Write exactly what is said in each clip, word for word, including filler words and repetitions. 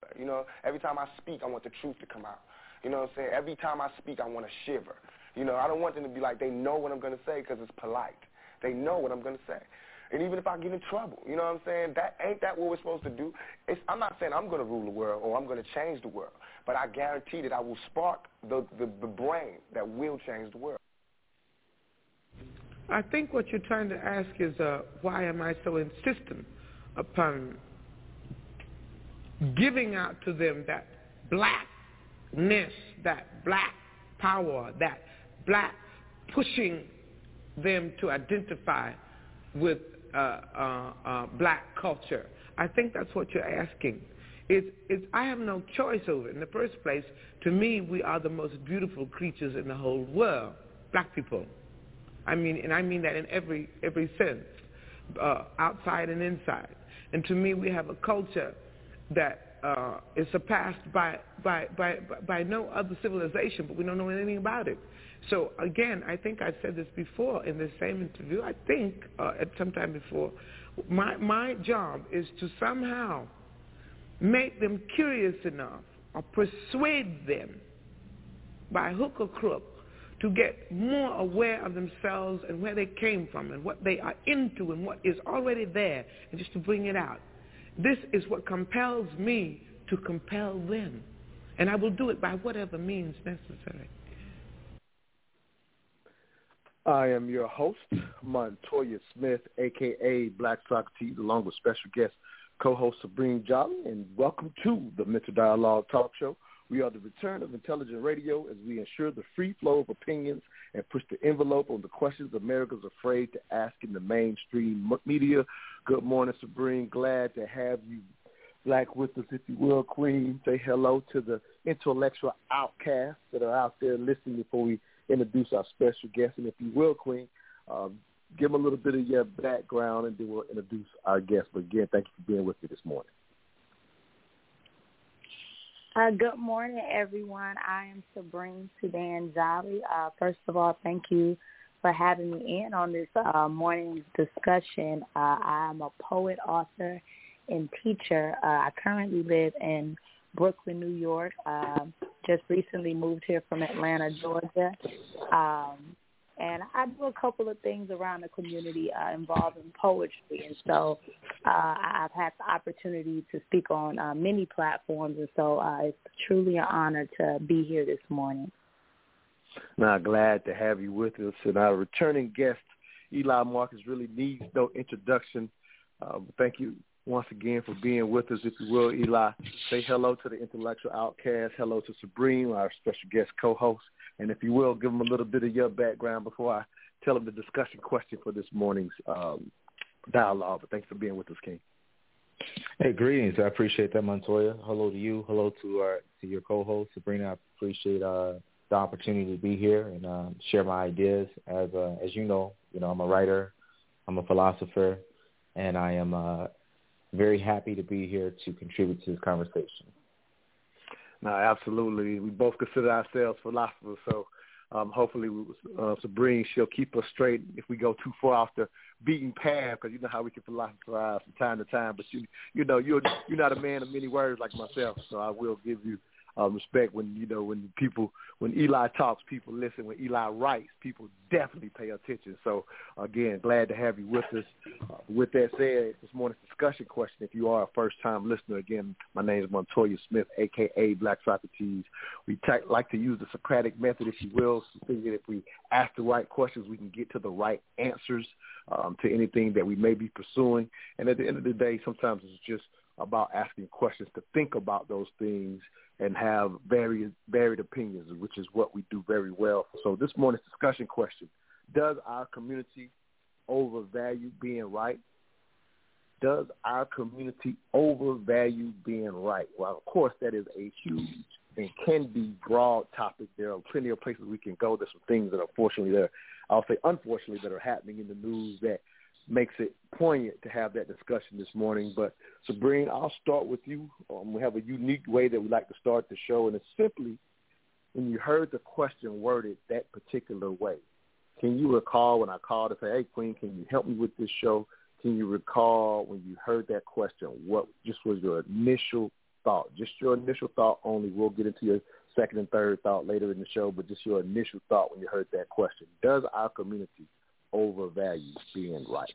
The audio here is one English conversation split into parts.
You know, every time I speak, I want the truth to come out. You know what I'm saying? Every time I speak, I want to shiver. You know, I don't want them to be like, they know what I'm going to say because it's polite. They know what I'm going to say. And even if I get in trouble, you know what I'm saying? That ain't that what we're supposed to do? It's, I'm not saying I'm going to rule the world or I'm going to change the world, but I guarantee that I will spark the, the, the brain that will change the world. I think what you're trying to ask is, uh, why am I so insistent upon giving out to them that blackness, that black power, that black pushing them to identify with uh, uh, uh, black culture. I think that's what you're asking. It's, it's, I have no choice over it. In the first place, to me, we are the most beautiful creatures in the whole world, black people. I mean, and I mean that in every every sense, uh, outside and inside. And to me, we have a culture that uh, is surpassed by, by by by no other civilization, but we don't know anything about it. So again, I think I said this before in the same interview. I think uh, at some time before, my my job is to somehow make them curious enough or persuade them by hook or crook to get more aware of themselves and where they came from and what they are into and what is already there, and just to bring it out. This is what compels me to compel them, and I will do it by whatever means necessary. I am your host, Montoya Smith, a k a. Black Socrates, along with special guest co-host Sabrine Jolly, and welcome to the Mental Dialogue Talk Show. We are the return of intelligent radio as we ensure the free flow of opinions and push the envelope on the questions America's afraid to ask in the mainstream media. Good morning, Sabrine. Glad to have you back with us, if you will, Queen. Say hello to the intellectual outcasts that are out there listening before we introduce our special guest. And if you will, Queen, um, give them a little bit of your background, and then we'll introduce our guest. But again, thank you for being with me this morning. Uh, good morning, everyone. I am Sabrine Sudan Jolly. Uh, first of all, thank you for having me in on this uh, morning's discussion. Uh, I'm a poet, author, and teacher. Uh, I currently live in Brooklyn, New York. Uh, just recently moved here from Atlanta, Georgia. Um, and I do a couple of things around the community uh, involving poetry. And so uh, I've had the opportunity to speak on uh, many platforms. And so uh, it's truly an honor to be here this morning. Now, glad to have you with us. And our returning guest, Eli Marcus, really needs no introduction. Uh, thank you once again for being with us, if you will, Eli. Say hello to the intellectual outcast. Hello to Sabrine, our special guest co-host. And if you will, give them a little bit of your background before I tell them the discussion question for this morning's um, dialogue. But thanks for being with us, King. Hey, greetings. I appreciate that, Montoya. Hello to you. Hello to our to your co-host, Sabrina. I appreciate uh, the opportunity to be here and uh, share my ideas. As uh, as you know, you know, I'm a writer, I'm a philosopher, and I am uh, very happy to be here to contribute to this conversation. No, absolutely. We both consider ourselves philosophers, so um, hopefully uh, Sabrine, she'll keep us straight if we go too far off the beaten path, because you know how we can philosophize from time to time. But, you you know, you're, you're not a man of many words like myself, so I will give you uh, respect when, you know, when people, when Eli talks, people listen. When Eli writes, people definitely pay attention. So, again, glad to have you with us. Uh, with that said, this morning's discussion question, if you are a first-time listener, again, my name is Montoya Smith, a k a. Black Socrates. We t- like to use the Socratic method, if you will, so that if we ask the right questions, we can get to the right answers um, to anything that we may be pursuing. And at the end of the day, sometimes it's just about asking questions to think about those things and have varied, varied opinions, which is what we do very well. So this morning's discussion question, does our community overvalue being right? Does our community overvalue being right? Well, of course, that is a huge and can be broad topic. There are plenty of places we can go. There's some things that unfortunately, that are, I'll say unfortunately, that are happening in the news that makes it poignant to have that discussion this morning. But, Sabrine, I'll start with you. Um, we have a unique way that we like to start the show, and it's simply when you heard the question worded that particular way. Can you recall when I called to say, hey, Queen, can you help me with this show? Can you recall when you heard that question, what just was your initial thought, just your initial thought only. We'll get into your second and third thought later in the show, but just your initial thought when you heard that question. Does our community overvalue being right?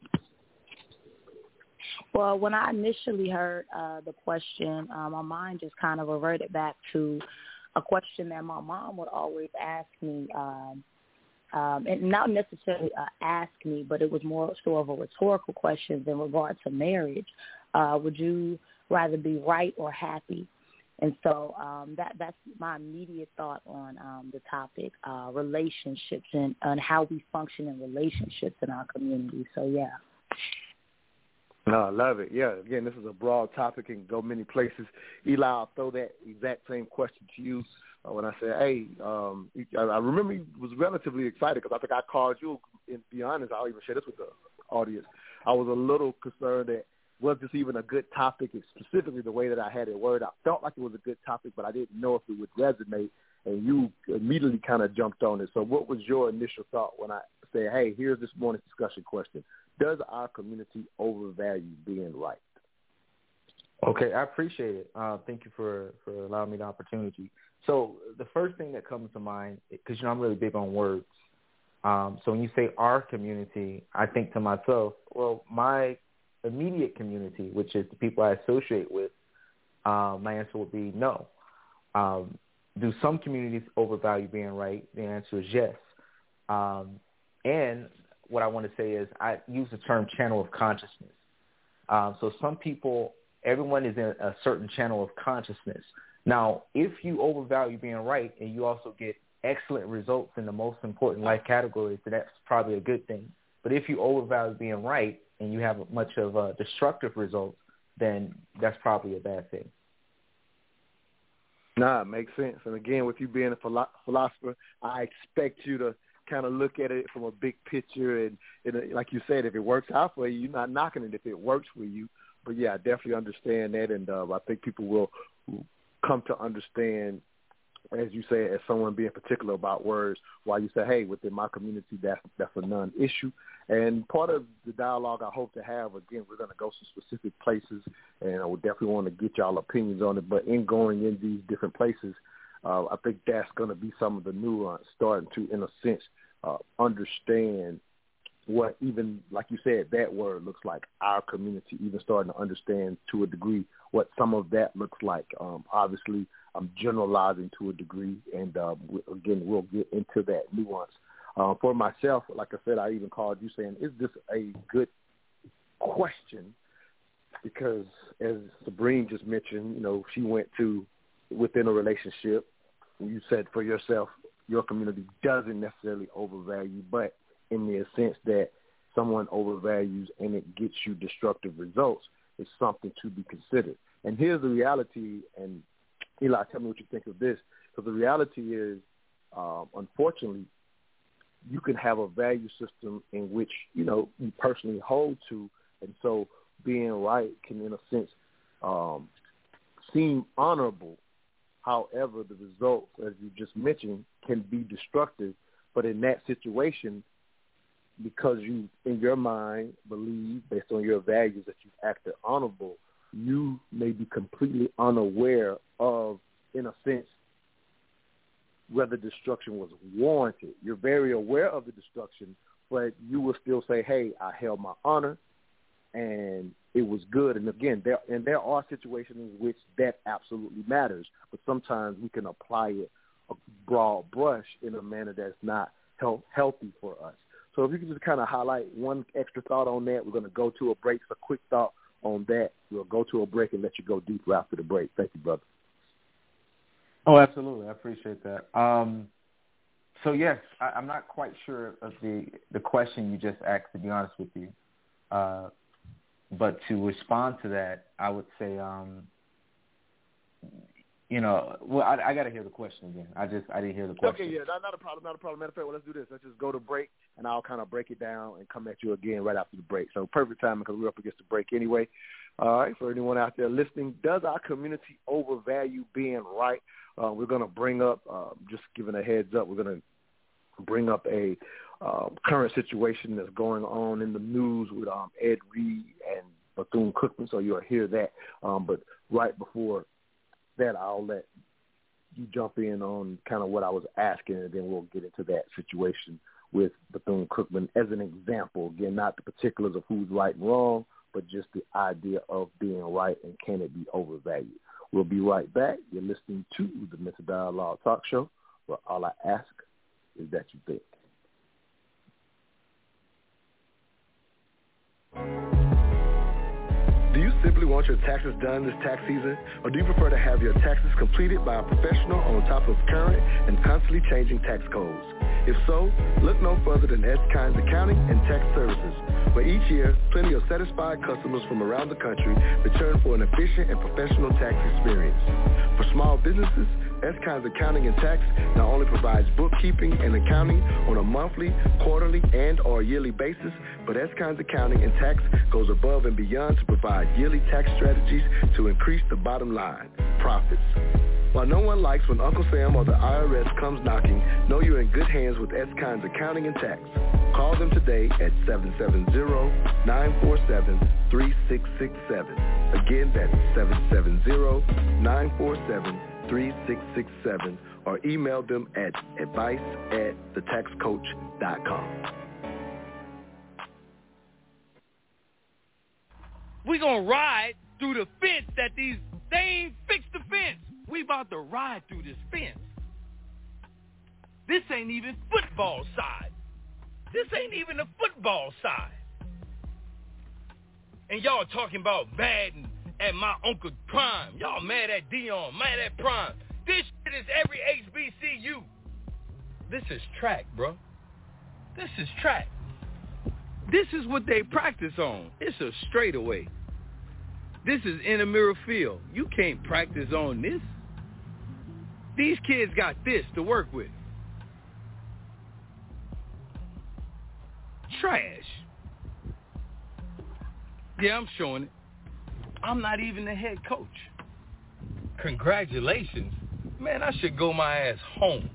Well, when I initially heard uh, the question, uh, my mind just kind of reverted back to a question that my mom would always ask me, um, um, and not necessarily uh, ask me, but it was more so of a rhetorical question in regard to marriage. Uh, would you rather be right or happy? And so um, that that's my immediate thought on um, the topic, uh, relationships and, and how we function in relationships in our community. So, yeah. No, I love it. Yeah, again, this is a broad topic and go many places. Eli, I'll throw that exact same question to you uh, when I said, hey, um, I, I remember you was relatively excited because I think I called you, and to be honest, I'll even share this with the audience. I was a little concerned that was this even a good topic, and specifically the way that I had it worded. I felt like it was a good topic, but I didn't know if it would resonate, and you immediately kind of jumped on it. So what was your initial thought when I said, hey, here's this morning's discussion question? Does our community overvalue being right? Okay, I appreciate it. Uh, thank you for, for allowing me the opportunity. So the first thing that comes to mind, because, you know, I'm really big on words. Um, so when you say our community, I think to myself, well, my immediate community, which is the people I associate with, uh, my answer would be no. Um, do some communities overvalue being right? The answer is yes. Um, and what I want to say is I use the term channel of consciousness. Um, so some people, everyone is in a certain channel of consciousness. Now, if you overvalue being right and you also get excellent results in the most important life categories, then that's probably a good thing. But if you overvalue being right and you have much of a destructive results, then that's probably a bad thing. Nah, it makes sense. And again, with you being a philo- philosopher, I expect you to kind of look at it from a big picture, and, and like you said, if it works out for you, you're not knocking it if it works for you. But yeah, I definitely understand that, and uh, I think people will come to understand, as you say, as someone being particular about words, why you say, hey, within my community, that's that's a non-issue. And part of the dialogue I hope to have, again, we're going to go to specific places, and I would definitely want to get y'all opinions on it. But in going in these different places, uh, I think that's going to be some of the nuance, starting to, in a sense, uh, understand what even, like you said, that word looks like, our community, even starting to understand to a degree what some of that looks like. Um, obviously, I'm generalizing to a degree, and uh, we, again, we'll get into that nuance. Uh, for myself, like I said, I even called you saying, is this a good question? Because as Sabrine just mentioned, you know, she went to within a relationship. You said for yourself, your community doesn't necessarily overvalue, but in the sense that someone overvalues and it gets you destructive results, it's something to be considered. And here's the reality, and Eli, tell me what you think of this, because the reality is, um, unfortunately, you can have a value system in which, you know, you personally hold to, and so being right can, in a sense, um, seem honorable. However, the results, as you just mentioned, can be destructive. But in that situation, because you, in your mind, believe, based on your values, that you've acted honorable, you may be completely unaware of, in a sense, whether destruction was warranted. You're very aware of the destruction, but you will still say, hey, I held my honor, and it was good. And again, there and there are situations in which that absolutely matters, but sometimes we can apply it a broad brush in a manner that's not health, healthy for us. So if you could just kind of highlight one extra thought on that, we're going to go to a break. So a quick thought on that. We'll go to a break and let you go deeper after the break. Thank you, brother. Oh, absolutely. I appreciate that. Um, so, yes, I, I'm not quite sure of the, the question you just asked, to be honest with you. Uh, but to respond to that, I would say, um, you know, well, I, I got to hear the question again. I just, I didn't hear the question. Okay, yeah, not, not a problem, not a problem. Matter of fact, well, let's do this. Let's just go to break, and I'll kind of break it down and come at you again right after the break. So perfect timing because we're up against the break anyway. All right, for anyone out there listening, does our community overvalue being right? Uh, we're going to bring up, uh, just giving a heads up, we're going to bring up a uh, current situation that's going on in the news with um, Ed Reed and Bethune-Cookman, so you'll hear that. Um, but right before that, I'll let you jump in on kind of what I was asking, and then we'll get into that situation with Bethune-Cookman as an example. Again, not the particulars of who's right and wrong, but just the idea of being right and can it be overvalued. We'll be right back. You're listening to the Mental Dialogue Talk Show, where all I ask is that you think. Do you simply want your taxes done this tax season, or do you prefer to have your taxes completed by a professional on top of current and constantly changing tax codes? If so, look no further than S. Kynes Accounting and Tax Services, where each year, plenty of satisfied customers from around the country return for an efficient and professional tax experience. For small businesses, S. Kynes Accounting and Tax not only provides bookkeeping and accounting on a monthly, quarterly, and or yearly basis, but S. Kynes Accounting and Tax goes above and beyond to provide yearly tax strategies to increase the bottom line, profits. While no one likes when Uncle Sam or the I R S comes knocking, know you're in good hands with S. Kynes Accounting and Tax. Call them today at seven seven zero, nine four seven, three six six seven. Again, that's seven seven zero, nine four seven, three six six seven, or email them at advice at the tax coach dot com. We gonna ride through the fence that these, they ain't fixed the fence. We about to ride through this fence. This ain't even football side. This ain't even the football side. And y'all talking about Madden at my Uncle Prime. Y'all mad at Dion, mad at Prime. This shit is every H B C U. This is track, bro. This is track. This is what they practice on. It's a straightaway. This is intramural field. You can't practice on this. These kids got this to work with. Trash. Yeah, I'm showing it. I'm not even the head coach. Congratulations. Man, I should go my ass home.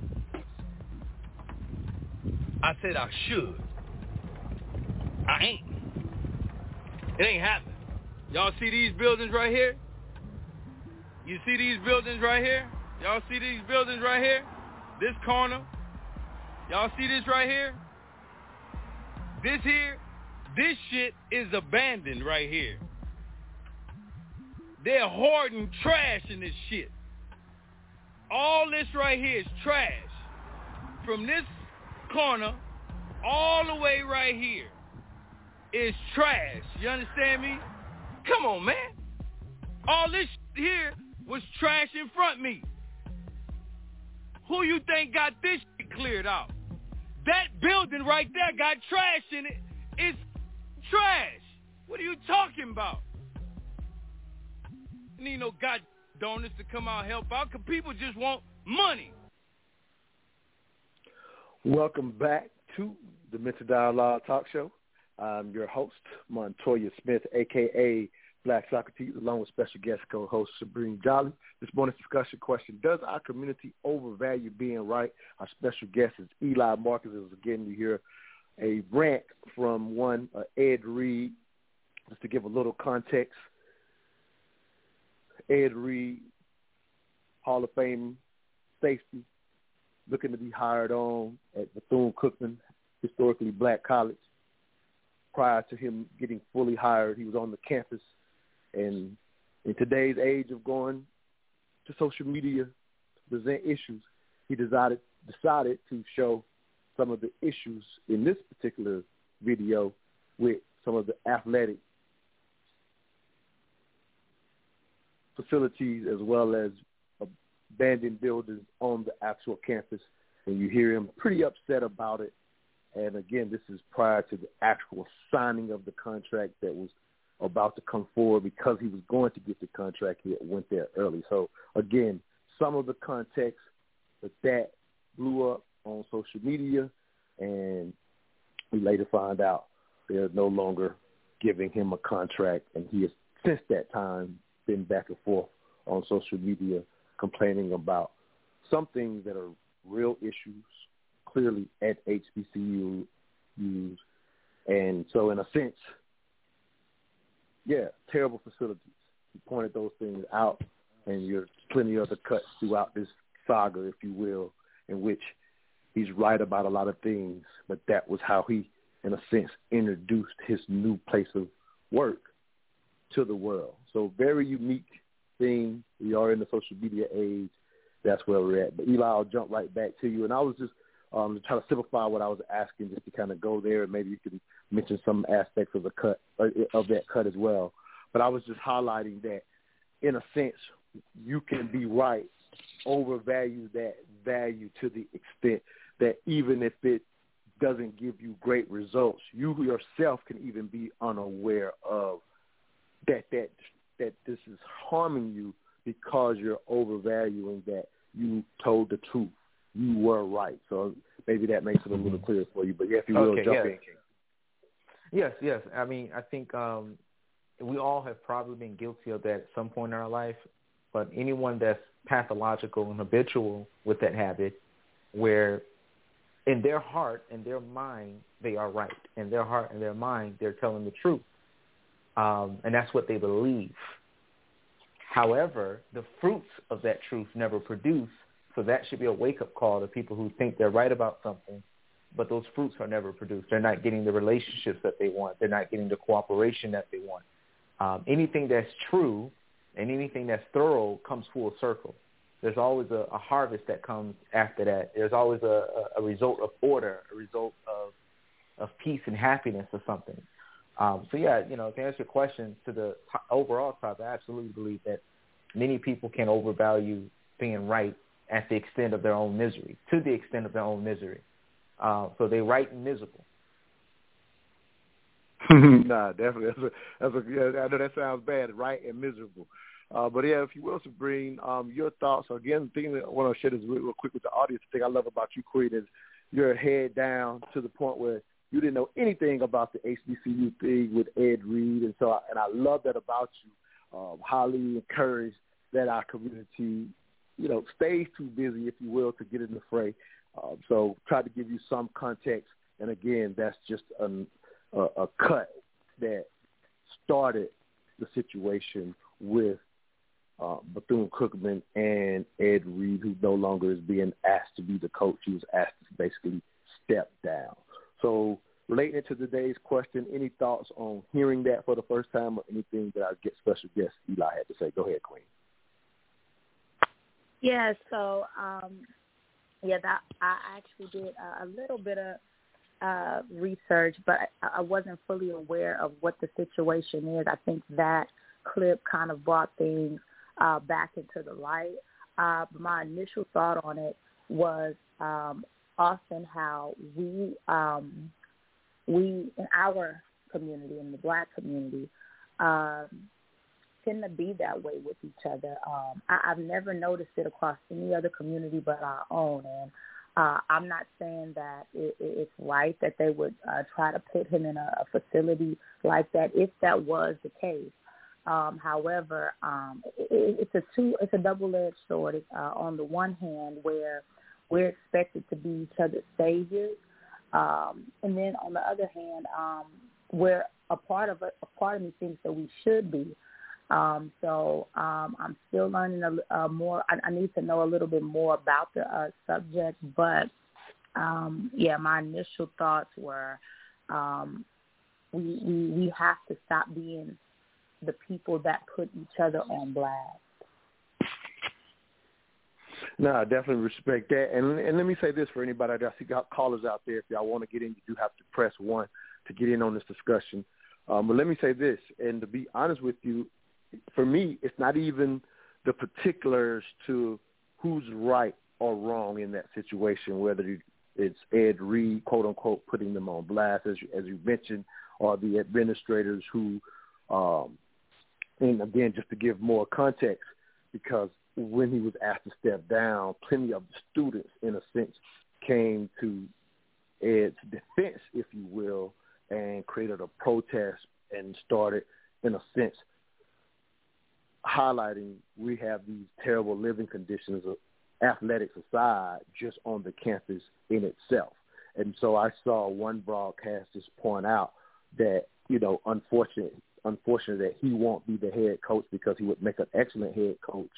I said I should. I ain't. It ain't happening. Y'all see these buildings right here? You see these buildings right here? Y'all see these buildings right here? This corner? Y'all see this right here? This here? This shit is abandoned right here. They're hoarding trash in this shit. All this right here is trash. From this corner all the way right here is trash. You understand me? Come on, man. All this here was trash in front of me. Who you think got this shit cleared out? That building right there got trash in it. It's trash. What are you talking about? You need no god donors to come out and help out because people just want money. Welcome back to the Mental Dialogue Talk Show. I'm your host, Montoya Smith, a k a. Black Socrates, along with special guest co-host Sabrina Jolly. This morning's discussion question, does our community overvalue being right? Our special guest is Eli Marcus. Again, you hear a rant from one uh, Ed Reed. Just to give a little context, Ed Reed, Hall of Fame safety, looking to be hired on at Bethune-Cookman, historically black college. Prior to him getting fully hired, he was on the campus. And in today's age of going to social media to present issues, he decided decided to show some of the issues in this particular video with some of the athletic facilities as well as abandoned buildings on the actual campus. And you hear him pretty upset about it. And again, this is prior to the actual signing of the contract that was about to come forward. Because he was going to get the contract, he went there early. So again, some of the context that that blew up on social media, and we later find out they're no longer giving him a contract, and he has since that time been back and forth on social media complaining about some things that are real issues, clearly at H B C Us. And so in a sense, yeah, terrible facilities. He pointed those things out and there's plenty of other cuts throughout this saga, if you will, in which he's right about a lot of things, but that was how he, in a sense, introduced his new place of work to the world. So very unique thing. We are in the social media age. That's where we're at. But Eli, I'll jump right back to you. And I was just um, trying to simplify what I was asking, just to kind of go there, and maybe you can mention some aspects of the cut uh, of that cut as well. But I was just highlighting that, in a sense, you can be right, overvalue that value to the extent that even if it doesn't give you great results, you yourself can even be unaware of that that that this is harming you because you're overvaluing that you told the truth. You were right. So maybe that makes it a little clearer for you. But yeah, if you will, okay, jump yes. in, King. Yes, yes. I mean, I think um, we all have probably been guilty of that at some point in our life, but anyone that's pathological and habitual with that habit, where in their heart and their mind, they are right. In their heart and their mind, they're telling the truth. Um, and that's what they believe. However, the fruits of that truth never produce, so that should be a wake-up call to people who think they're right about something, but those fruits are never produced. They're not getting the relationships that they want. They're not getting the cooperation that they want. Um, anything that's true and anything that's thorough comes full circle. There's always a, a harvest that comes after that. There's always a, a, a result of order, a result of of peace and happiness or something. Um, so, yeah, you know, to answer your question, to the t- overall topic, I absolutely believe that many people can overvalue being right at the extent of their own misery, to the extent of their own misery. Uh, so they're right and miserable. Nah, definitely. That's a, that's a, yeah, I know that sounds bad, right and miserable. Uh, but, yeah, if you will, Sabrine, um, your thoughts. Again, the thing that I want to share this real, real quick with the audience, the thing I love about you, Queen, is you're head down to the point where you didn't know anything about the H B C U thing with Ed Reed. And so, I, and I love that about you. Um, highly encouraged that our community, you know, stays too busy, if you will, to get in the fray. Um, so try to give you some context. And, again, that's just an, a, a cut that started the situation with uh, Bethune-Cookman and Ed Reed, who no longer is being asked to be the coach. He was asked to basically step down. So relating to today's question, any thoughts on hearing that for the first time or anything that our get special guest Eli had to say? Go ahead, Queen. Yeah, so, um, yeah, that I actually did a, a little bit of uh, research, but I, I wasn't fully aware of what the situation is. I think that clip kind of brought things uh, back into the light. Uh, my initial thought on it was um, often how we, um, we in our community, in the Black community, um, tend to be that way with each other. Um, I, I've never noticed it across any other community but our own. And uh, I'm not saying that it, it's right that they would uh, try to put him in a, a facility like that if that was the case. Um, however, um, it, it's a two, it's a double-edged sword. It's, uh, on the one hand, where we're expected to be each other's saviors, um, and then on the other hand, um, where a part of it, a part of me thinks that we should be. Um, so um, I'm still learning a, uh, more. I, I need to know a little bit more about the uh, subject, but um, yeah, my initial thoughts were um, we, we we have to stop being the people that put each other on blast. No, I definitely respect that. And, and let me say this for anybody. I see callers out there. If y'all want to get in, you do have to press one to get in on this discussion. Um, but let me say this, and to be honest with you, for me, it's not even the particulars to who's right or wrong in that situation, whether it's Ed Reed, quote unquote, putting them on blast, as you, as you mentioned, or the administrators who, um, and again, just to give more context, because when he was asked to step down, plenty of students, in a sense, came to Ed's defense, if you will, and created a protest and started, in a sense, highlighting we have these terrible living conditions, of athletics aside, just on the campus in itself. And so I saw one broadcast just point out that, you know, unfortunate, unfortunate that he won't be the head coach because he would make an excellent head coach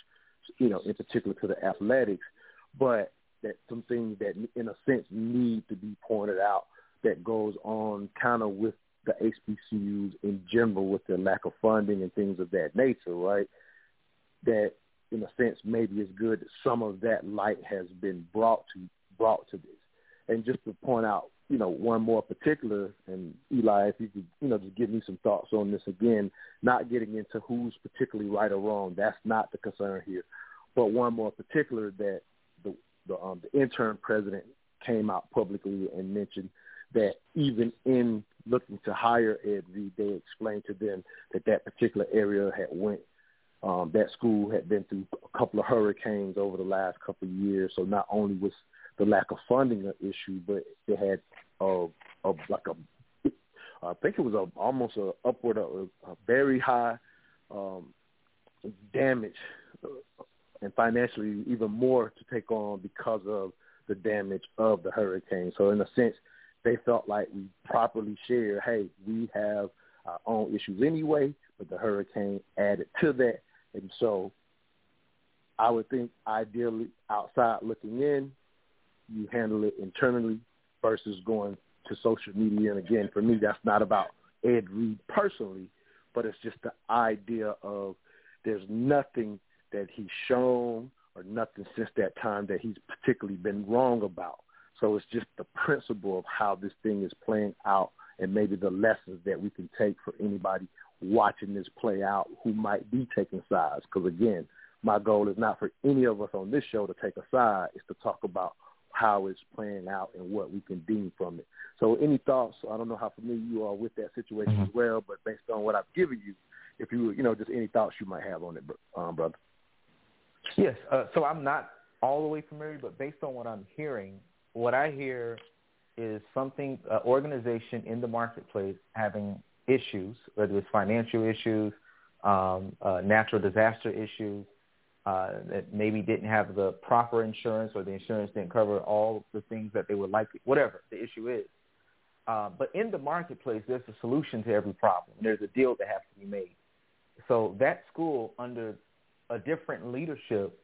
you know, in particular to the athletics, but that some things that, in a sense, need to be pointed out that goes on kind of with the H B C Us in general with their lack of funding and things of that nature, right? That, in a sense, maybe it's good that some of that light has been brought to brought to this. And just to point out, you know, one more particular, and Eli, if you could, you know, just give me some thoughts on this again, not getting into who's particularly right or wrong. That's not the concern here. But one more particular that the the, um, the interim president came out publicly and mentioned that even in looking to hire Ed Reed, they explained to them that that particular area had went, um, that school had been through a couple of hurricanes over the last couple of years. So not only was the lack of funding an issue, but they had a, a like a, I think it was a, almost a upward, a, a very high um, damage uh, and financially even more to take on because of the damage of the hurricane. So in a sense, they felt like we properly shared, hey, we have our own issues anyway, but the hurricane added to that. And so I would think ideally outside looking in, you handle it internally versus going to social media. And again, for me, that's not about Ed Reed personally, but it's just the idea of there's nothing that he's shown or nothing since that time that he's particularly been wrong about. So it's just the principle of how this thing is playing out and maybe the lessons that we can take for anybody watching this play out who might be taking sides. Because, again, my goal is not for any of us on this show to take a side. It's to talk about how it's playing out and what we can deem from it. So any thoughts? I don't know how familiar you are with that situation mm-hmm. as well, but based on what I've given you, if you, you know, just any thoughts you might have on it, um, brother. Yes. Uh, so I'm not all the way familiar, but based on what I'm hearing, what I hear is something, uh, organization in the marketplace having issues, whether it's financial issues, um, uh, natural disaster issues, uh, that maybe didn't have the proper insurance or the insurance didn't cover all the things that they would like, whatever the issue is. Uh, but in the marketplace, there's a solution to every problem. There's a deal that has to be made. So that school under a different leadership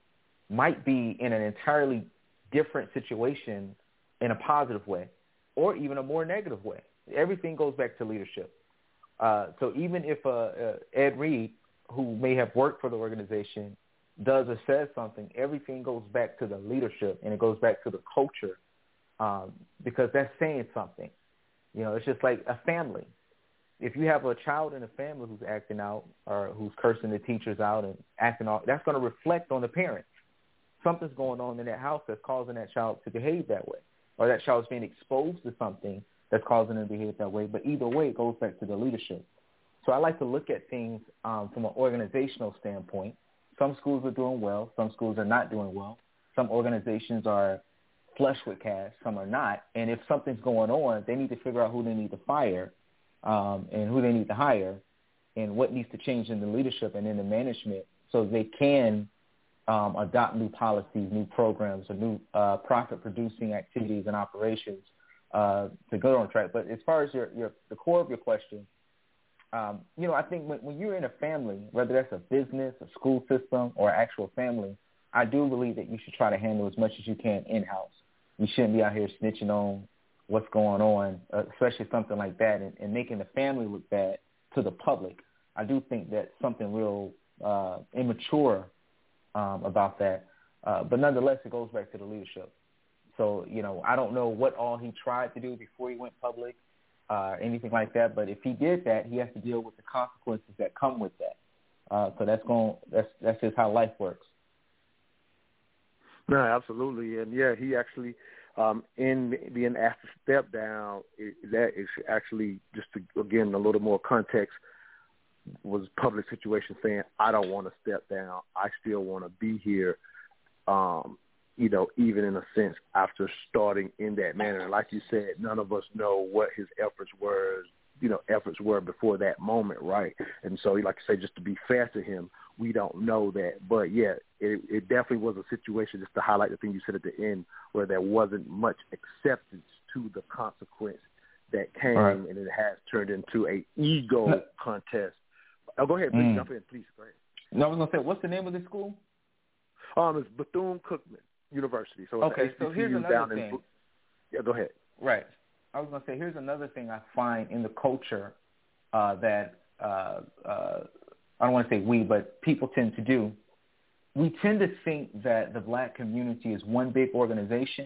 might be in an entirely different situation in a positive way or even a more negative way. Everything goes back to leadership. Uh, so even if uh, uh, Ed Reed, who may have worked for the organization, does or says something, everything goes back to the leadership and it goes back to the culture um, because that's saying something. You know, it's just like a family. If you have a child in a family who's acting out or who's cursing the teachers out and acting out, that's going to reflect on the parents. Something's going on in that house that's causing that child to behave that way, or that child's being exposed to something that's causing them to behave that way. But either way, it goes back to the leadership. So I like to look at things um, from an organizational standpoint. Some schools are doing well. Some schools are not doing well. Some organizations are flush with cash. Some are not. And if something's going on, they need to figure out who they need to fire um, and who they need to hire and what needs to change in the leadership and in the management so they can um, adopt new policies, new programs, or new uh, profit-producing activities and operations uh, to go on track. But as far as your, your the core of your question, Um, you know, I think when, when you're in a family, whether that's a business, a school system, or actual family, I do believe that you should try to handle as much as you can in-house. You shouldn't be out here snitching on what's going on, uh, especially something like that, and, and making the family look bad to the public. I do think that's something real uh, immature um, about that. Uh, but nonetheless, it goes back to the leadership. So, you know, I don't know what all he tried to do before he went public. Uh, anything like that, but if he did that, he has to deal with the consequences that come with that. Uh, so that's going. That's that's just how life works. No, absolutely, and yeah, he actually, um, in being asked to step down, it, that is actually just to, again, a little more context, was public situation saying, I don't want to step down. I still want to be here. Um, you know, even in a sense, after starting in that manner. Like you said, none of us know what his efforts were, you know, efforts were before that moment, right? And so, like I say, just to be fair to him, we don't know that. But, yeah, it, it definitely was a situation, just to highlight the thing you said at the end, where there wasn't much acceptance to the consequence that came, right. And it has turned into a ego contest. Oh, go ahead, please, mm. jump in, please. Go ahead. No, I was going to say, what's the name of the school? Um, it's Bethune-Cookman University. So it's okay, so here's another down thing. In, yeah, go ahead. Right. I was going to say, here's another thing I find in the culture uh, that uh, uh, I don't want to say we, but people tend to do. We tend to think that the black community is one big organization,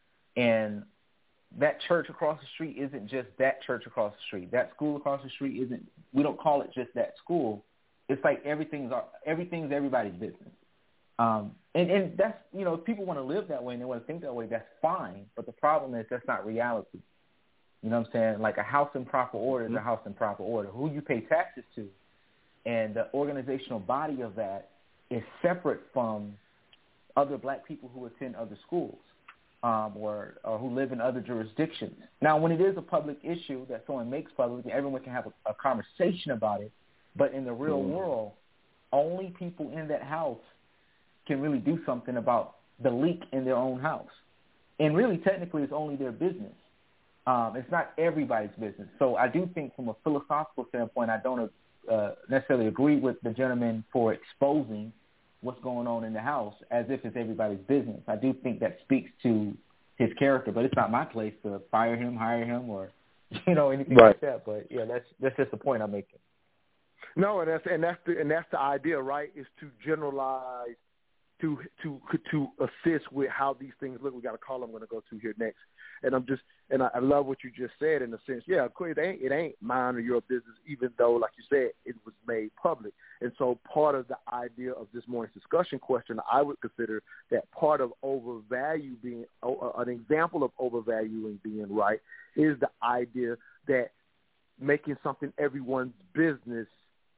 and that church across the street isn't just that church across the street. That school across the street isn't, we don't call it just that school. It's like everything's everything's everybody's business. Um, and, and that's, you know, if people want to live that way and they want to think that way, that's fine. But the problem is that's not reality. You know what I'm saying? Like a house in proper order is a house in proper order. Who you pay taxes to and the organizational body of that is separate from other black people who attend other schools um, or, or who live in other jurisdictions. Now, when it is a public issue that someone makes public, everyone can have a, a conversation about it. But in the real mm. world, only people in that house can really do something about the leak in their own house. And really, technically, it's only their business. Um, it's not everybody's business. So I do think from a philosophical standpoint, I don't uh, necessarily agree with the gentleman for exposing what's going on in the house as if it's everybody's business. I do think that speaks to his character, but it's not my place to fire him, hire him, or, you know, anything right. like that. But, yeah, that's that's just the point I'm making. No, and that's, and that's the and that's the idea, right, is to generalize, to to to assist with how these things look. We got a call I'm going to go to here next, and I'm just and I, I love what you just said in the sense, yeah, of course it ain't it ain't mine or your business, even though, like you said, it was made public. And so part of the idea of this morning's discussion question, I would consider that part of overvalue being uh, an example of overvaluing being right is the idea that making something everyone's business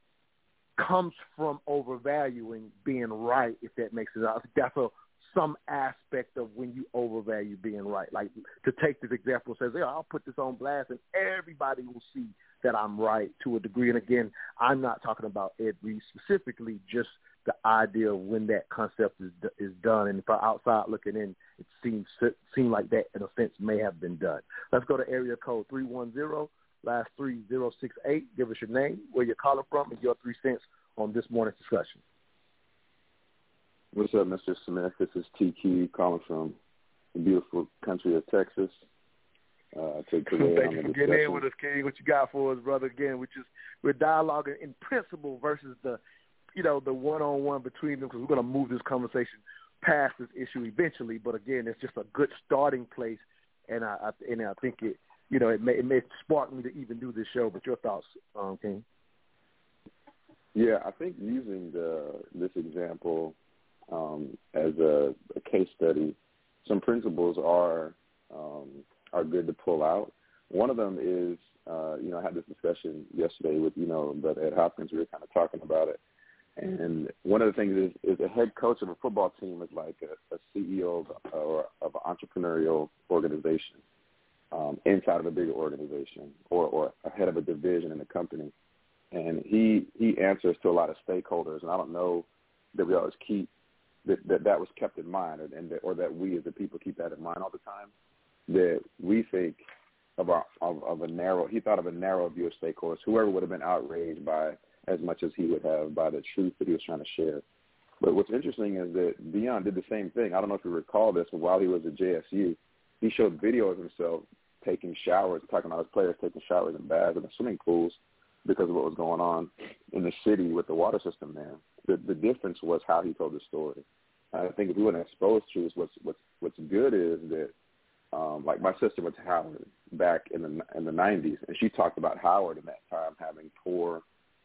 comes from overvaluing being right, if that makes sense. That's a, some aspect of when you overvalue being right. Like, to take this example, says, yeah, I'll put this on blast and everybody will see that I'm right to a degree. And again, I'm not talking about Ed Reed specifically, just the idea of when that concept is is done. And for outside looking in, it seems seemed like that, in a sense, may have been done. Let's go to area code three one zero. Last three zero six eight. Give us your name, where you're calling from, and your three cents on this morning's discussion. What's up, Mister Smith? This is T Q calling from the beautiful country of Texas. Uh, to, to Thank you for getting in with us, King. What you got for us, brother? Again, which is we're dialoguing in principle versus the, you know, the one-on-one between them, because we're going to move this conversation past this issue eventually. But again, it's just a good starting place, and I, I and I think it. You know, it may it may spark me to even do this show. But your thoughts, um, King? Yeah, I think using the, this example um, as a, a case study, some principles are um, are good to pull out. One of them is, uh, you know, I had this discussion yesterday with, you know, Brother Ed Hopkins. We were kind of talking about it. And one of the things is, is a head coach of a football team is like a, a C E O of, or of an entrepreneurial organization. Um, inside of a bigger organization or, or a head of a division in a company. And he he answers to a lot of stakeholders, and I don't know that we always keep that that, that was kept in mind, and, and that, or that we as the people keep that in mind all the time, that we think of, our, of, of a narrow, he thought of a narrow view of stakeholders, whoever would have been outraged by as much as he would have by the truth that he was trying to share. But what's interesting is that Deion did the same thing. I don't know if you recall this, but while he was at J S U, he showed video of himself taking showers, talking about his players taking showers in baths and the swimming pools because of what was going on in the city with the water system there. The, the difference was how he told the story. I think if we weren't exposed to this, what's, what's, what's good is that, um, like my sister went to Howard back in the in the nineties, and she talked about Howard in that time having poor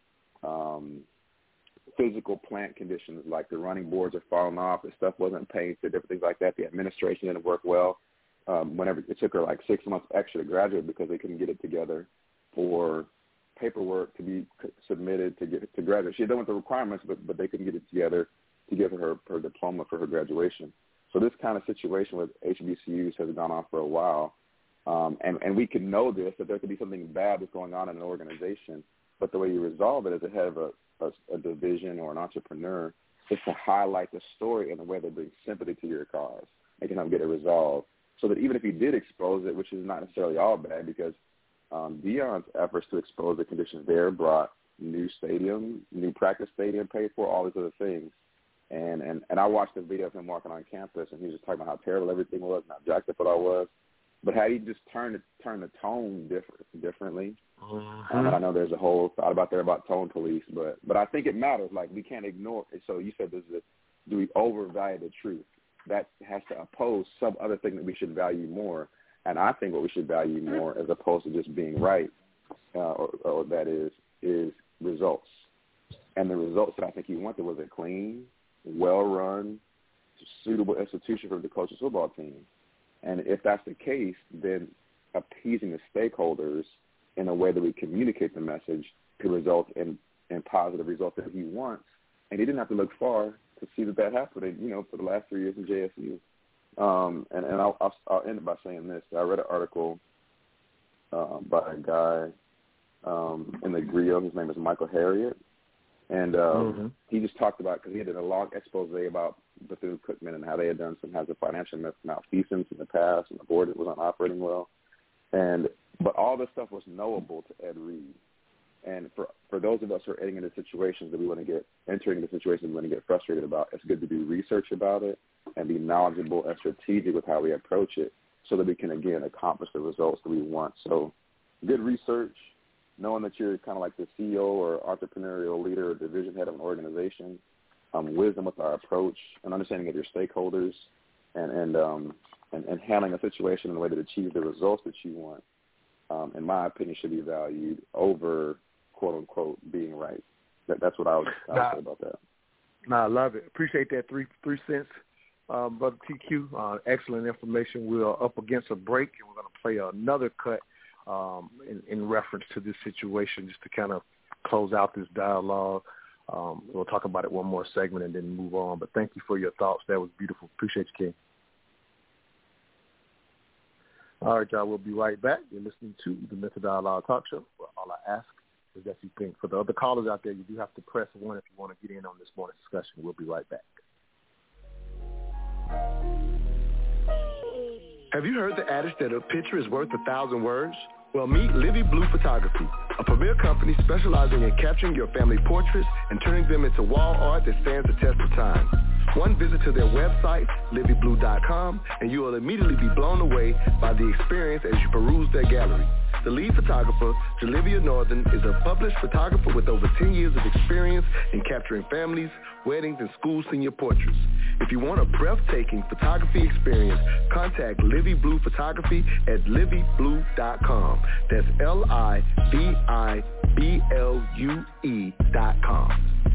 um, physical plant conditions, like the running boards are falling off, the stuff wasn't painted, different things like that. The administration didn't work well. Um, whenever it took her like six months extra to graduate because they couldn't get it together for paperwork to be submitted to get to graduate. She had done with the requirements, but, but they couldn't get it together to give her her diploma for her graduation. So this kind of situation with H B C Us has gone on for a while, um, and, and we can know this, that there could be something bad that's going on in an organization, but the way you resolve it as a head of a, a, a division or an entrepreneur is to highlight the story in a way that brings sympathy to your cause and can help get it resolved. So that even if he did expose it, which is not necessarily all bad, because um, Deion's efforts to expose the conditions there brought new stadium, new practice stadium paid for, all these other things. And, and, and I watched the video of him walking on campus, and he was just talking about how terrible everything was and how jacked up it all was. But had he just turned, turned the tone different, differently, mm-hmm. um, and I know there's a whole thought about there about tone police, but, but I think it matters. Like, we can't ignore it. So you said this is a, do we overvalue the truth? That has to oppose some other thing that we should value more. And I think what we should value more, as opposed to just being right, uh, or, or that is, is results. And the results that I think he wanted was a clean, well-run, suitable institution for the coach's football team. And if that's the case, then appeasing the stakeholders in a way that we communicate the message could result in, in positive results that he wants. And he didn't have to look far to see that that happened, you know, for the last three years in J S U. Um, and and I'll, I'll, I'll end it by saying this. I read an article uh, by a guy um, in the Griot. His name is Michael Harriot. And um, mm-hmm. he just talked about, because he had done a long expose about Bethune-Cookman and how they had done some has a financial malfeasance in the past, and the board wasn't operating well. And but all this stuff was knowable to Ed Reed. And for for those of us who are entering into situations that we want to get entering into situations we want to get frustrated about, it's good to do research about it and be knowledgeable and strategic with how we approach it, so that we can again accomplish the results that we want. So, good research, knowing that you're kind of like the C E O or entrepreneurial leader or division head of an organization, um, wisdom with our approach, and understanding of your stakeholders, and and, um, and and handling a situation in a way that achieves the results that you want, um, in my opinion, should be valued over quote unquote being right. That, that's what I would, I would nah, say about that. No, nah, I love it. Appreciate that three three cents, um, Brother T Q. Uh, excellent information. We are up against a break, and we're going to play another cut um, in, in reference to this situation, just to kind of close out this dialogue. Um, we'll talk about it one more segment and then move on. But thank you for your thoughts. That was beautiful. Appreciate you, King. All right, y'all. We'll be right back. You're listening to the Mental Dialogue Talk Show, where all I ask is that you think. For the other callers out there, you do have to press one if you want to get in on this morning's discussion. We'll be right back. Have you heard the adage that a picture is worth a thousand words? Well, meet Livy Blue Photography, a premier company specializing in capturing your family portraits and turning them into wall art that stands the test of time. One visit to their website, livy blue dot com, and you will immediately be blown away by the experience as you peruse their gallery. The lead photographer, Jalivia Northern, is a published photographer with over ten years of experience in capturing families, weddings, and school senior portraits. If you want a breathtaking photography experience, contact Livy Blue Photography at livy blue dot com. That's L I V I B L U E dot com.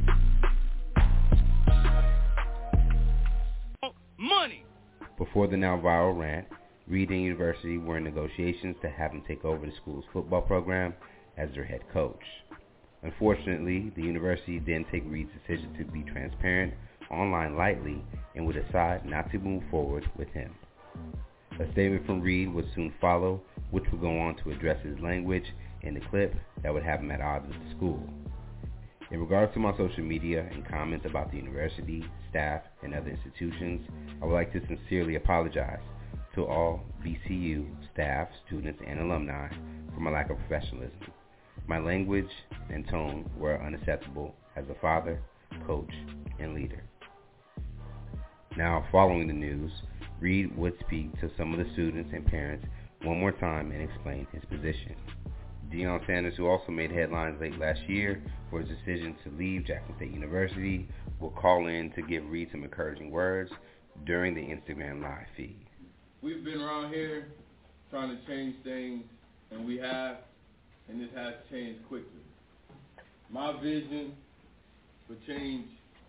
Money. Before the now viral rant, Reed and University were in negotiations to have him take over the school's football program as their head coach. Unfortunately, the university didn't take Reed's decision to be transparent online lightly and would decide not to move forward with him. A statement from Reed would soon follow, which would go on to address his language in the clip that would have him at odds with the school. In regards to my social media and comments about the university, staff, and other institutions, I would like to sincerely apologize to all B C U staff, students, and alumni for my lack of professionalism. My language and tone were unacceptable as a father, coach, and leader. Now, following the news, Reed would speak to some of the students and parents one more time and explain his position. Deion Sanders, who also made headlines late last year for his decision to leave Jackson State University, will call in to give Reed some encouraging words during the Instagram live feed. We've been around here trying to change things, and we have, and it has changed quickly. My vision for change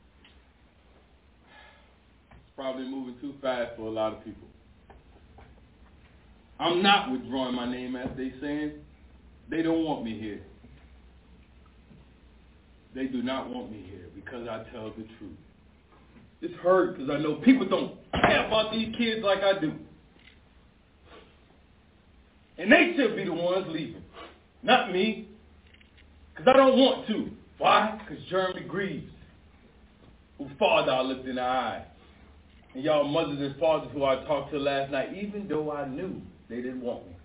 is probably moving too fast for a lot of people. I'm not withdrawing my name, as they saying. They don't want me here. They do not want me here because I tell the truth. It's hurt because I know people don't care about these kids like I do. And they should be the ones leaving, not me, because I don't want to. Why? Because Jeremy Greaves, whose father I looked in the eye, and y'all mothers and fathers who I talked to last night, even though I knew they didn't want me.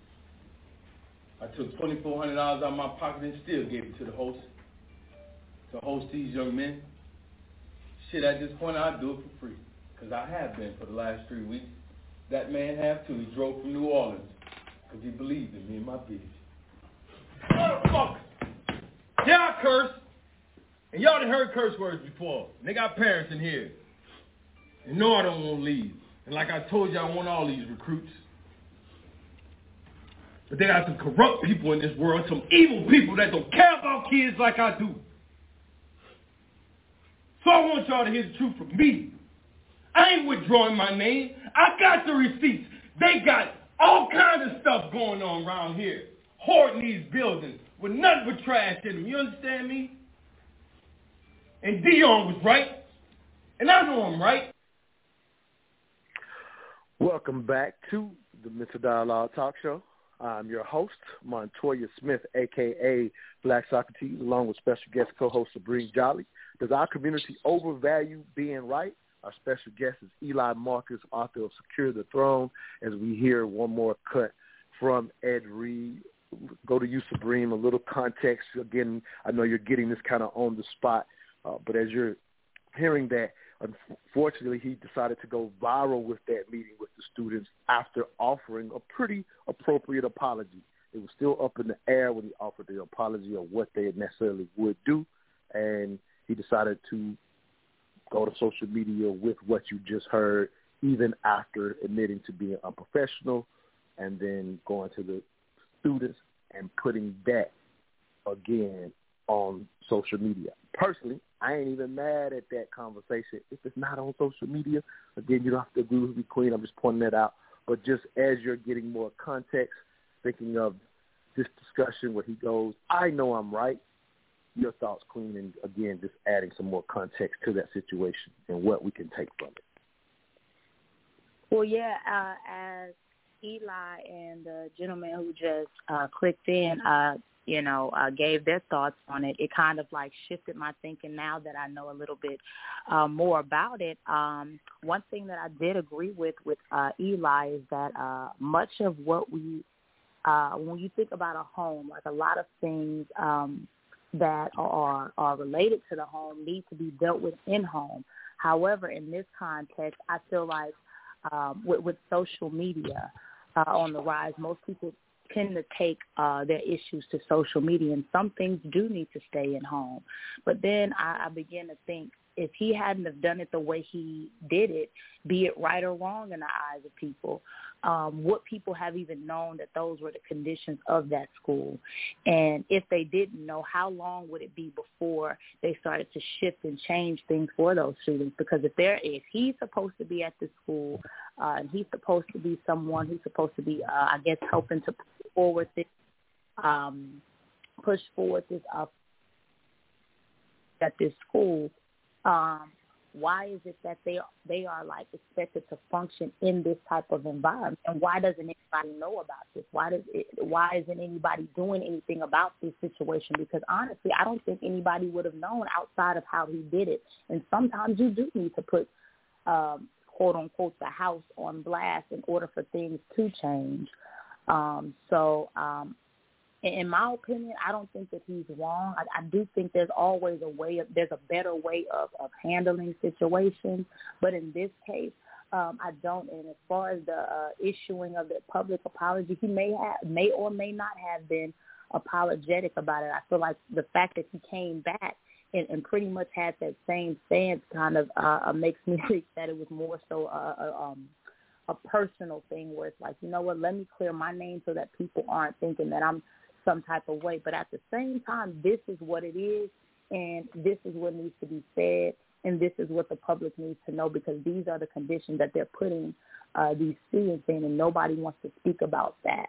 I took twenty-four hundred dollars out of my pocket and still gave it to the host, to host these young men. Shit, at this point, I'd do it for free. Because I have been for the last three weeks. That man have too. He drove from New Orleans. Because he believed in me and my business. Motherfucker! Yeah, I curse. And y'all done heard curse words before. And they got parents in here. And no, I don't want to leave. And like I told you, I want all these recruits. But they got some corrupt people in this world, some evil people that don't care about kids like I do. So I want y'all to hear the truth from me. I ain't withdrawing my name. I got the receipts. They got all kinds of stuff going on around here. Hoarding these buildings with nothing but trash in them. You understand me? And Dion was right. And I know I'm right. Welcome back to the Mental Dialogue Talk Show. I'm your host, Montoya Smith, a k a. Black Socrates, along with special guest co-host Sabrina Jolly. Does our community overvalue being right? Our special guest is Eli Marcus, author of Secure the Throne, as we hear one more cut from Ed Reed. Go to you, Sabrina, a little context. Again, I know you're getting this kind of on the spot, uh, but as you're hearing that, unfortunately, he decided to go viral with that meeting with the students after offering a pretty appropriate apology. It was still up in the air when he offered the apology of what they necessarily would do, and he decided to go to social media with what you just heard, even after admitting to being unprofessional, and then going to the students and putting that again on social media. Personally, I ain't even mad at that conversation if it's not on social media. Again, you don't have to agree with me, Queen. I'm just pointing that out. But just as you're getting more context, thinking of this discussion where he goes, I know I'm right. Your thoughts, Queen, and again, just adding some more context to that situation and what we can take from it. Well, yeah, uh, as Eli and the gentleman who just uh, clicked in, uh, you know, uh, gave their thoughts on it, it kind of like shifted my thinking now that I know a little bit uh, more about it. Um, one thing that I did agree with with uh, Eli is that uh, much of what we, uh, when you think about a home, like a lot of things um, that are are related to the home need to be dealt with in home. However, in this context, I feel like um, with, with social media uh, on the rise, most people tend to take uh, their issues to social media, and some things do need to stay in home. But then I, I begin to think, if he hadn't have done it the way he did it, be it right or wrong in the eyes of people, um, would people have even known that those were the conditions of that school? And if they didn't know, how long would it be before they started to shift and change things for those students? Because if they're, if he's supposed to be at the school, uh, and he's supposed to be someone who's supposed to be, uh, I guess, helping to push forward this, um, push forward this up at this school, um, why is it that they they are like expected to function in this type of environment, and why doesn't anybody know about this? Why does it, why isn't anybody doing anything about this situation? Because honestly, I don't think anybody would have known outside of how he did it. And sometimes you do need to put um, quote unquote the house on blast in order for things to change. Um, so. Um, In my opinion, I don't think that he's wrong. I, I do think there's always a way of, there's a better way of, of handling situations. But in this case, um, I don't. And as far as the uh, issuing of the public apology, he may have, may or may not have been apologetic about it. I feel like the fact that he came back and, and pretty much had that same stance kind of uh, makes me think that it was more so a, a, um, a personal thing where it's like, you know what, let me clear my name so that people aren't thinking that I'm some type of way. But at the same time, this is what it is, and this is what needs to be said, and this is what the public needs to know, because these are the conditions that they're putting uh, these students in, and nobody wants to speak about that.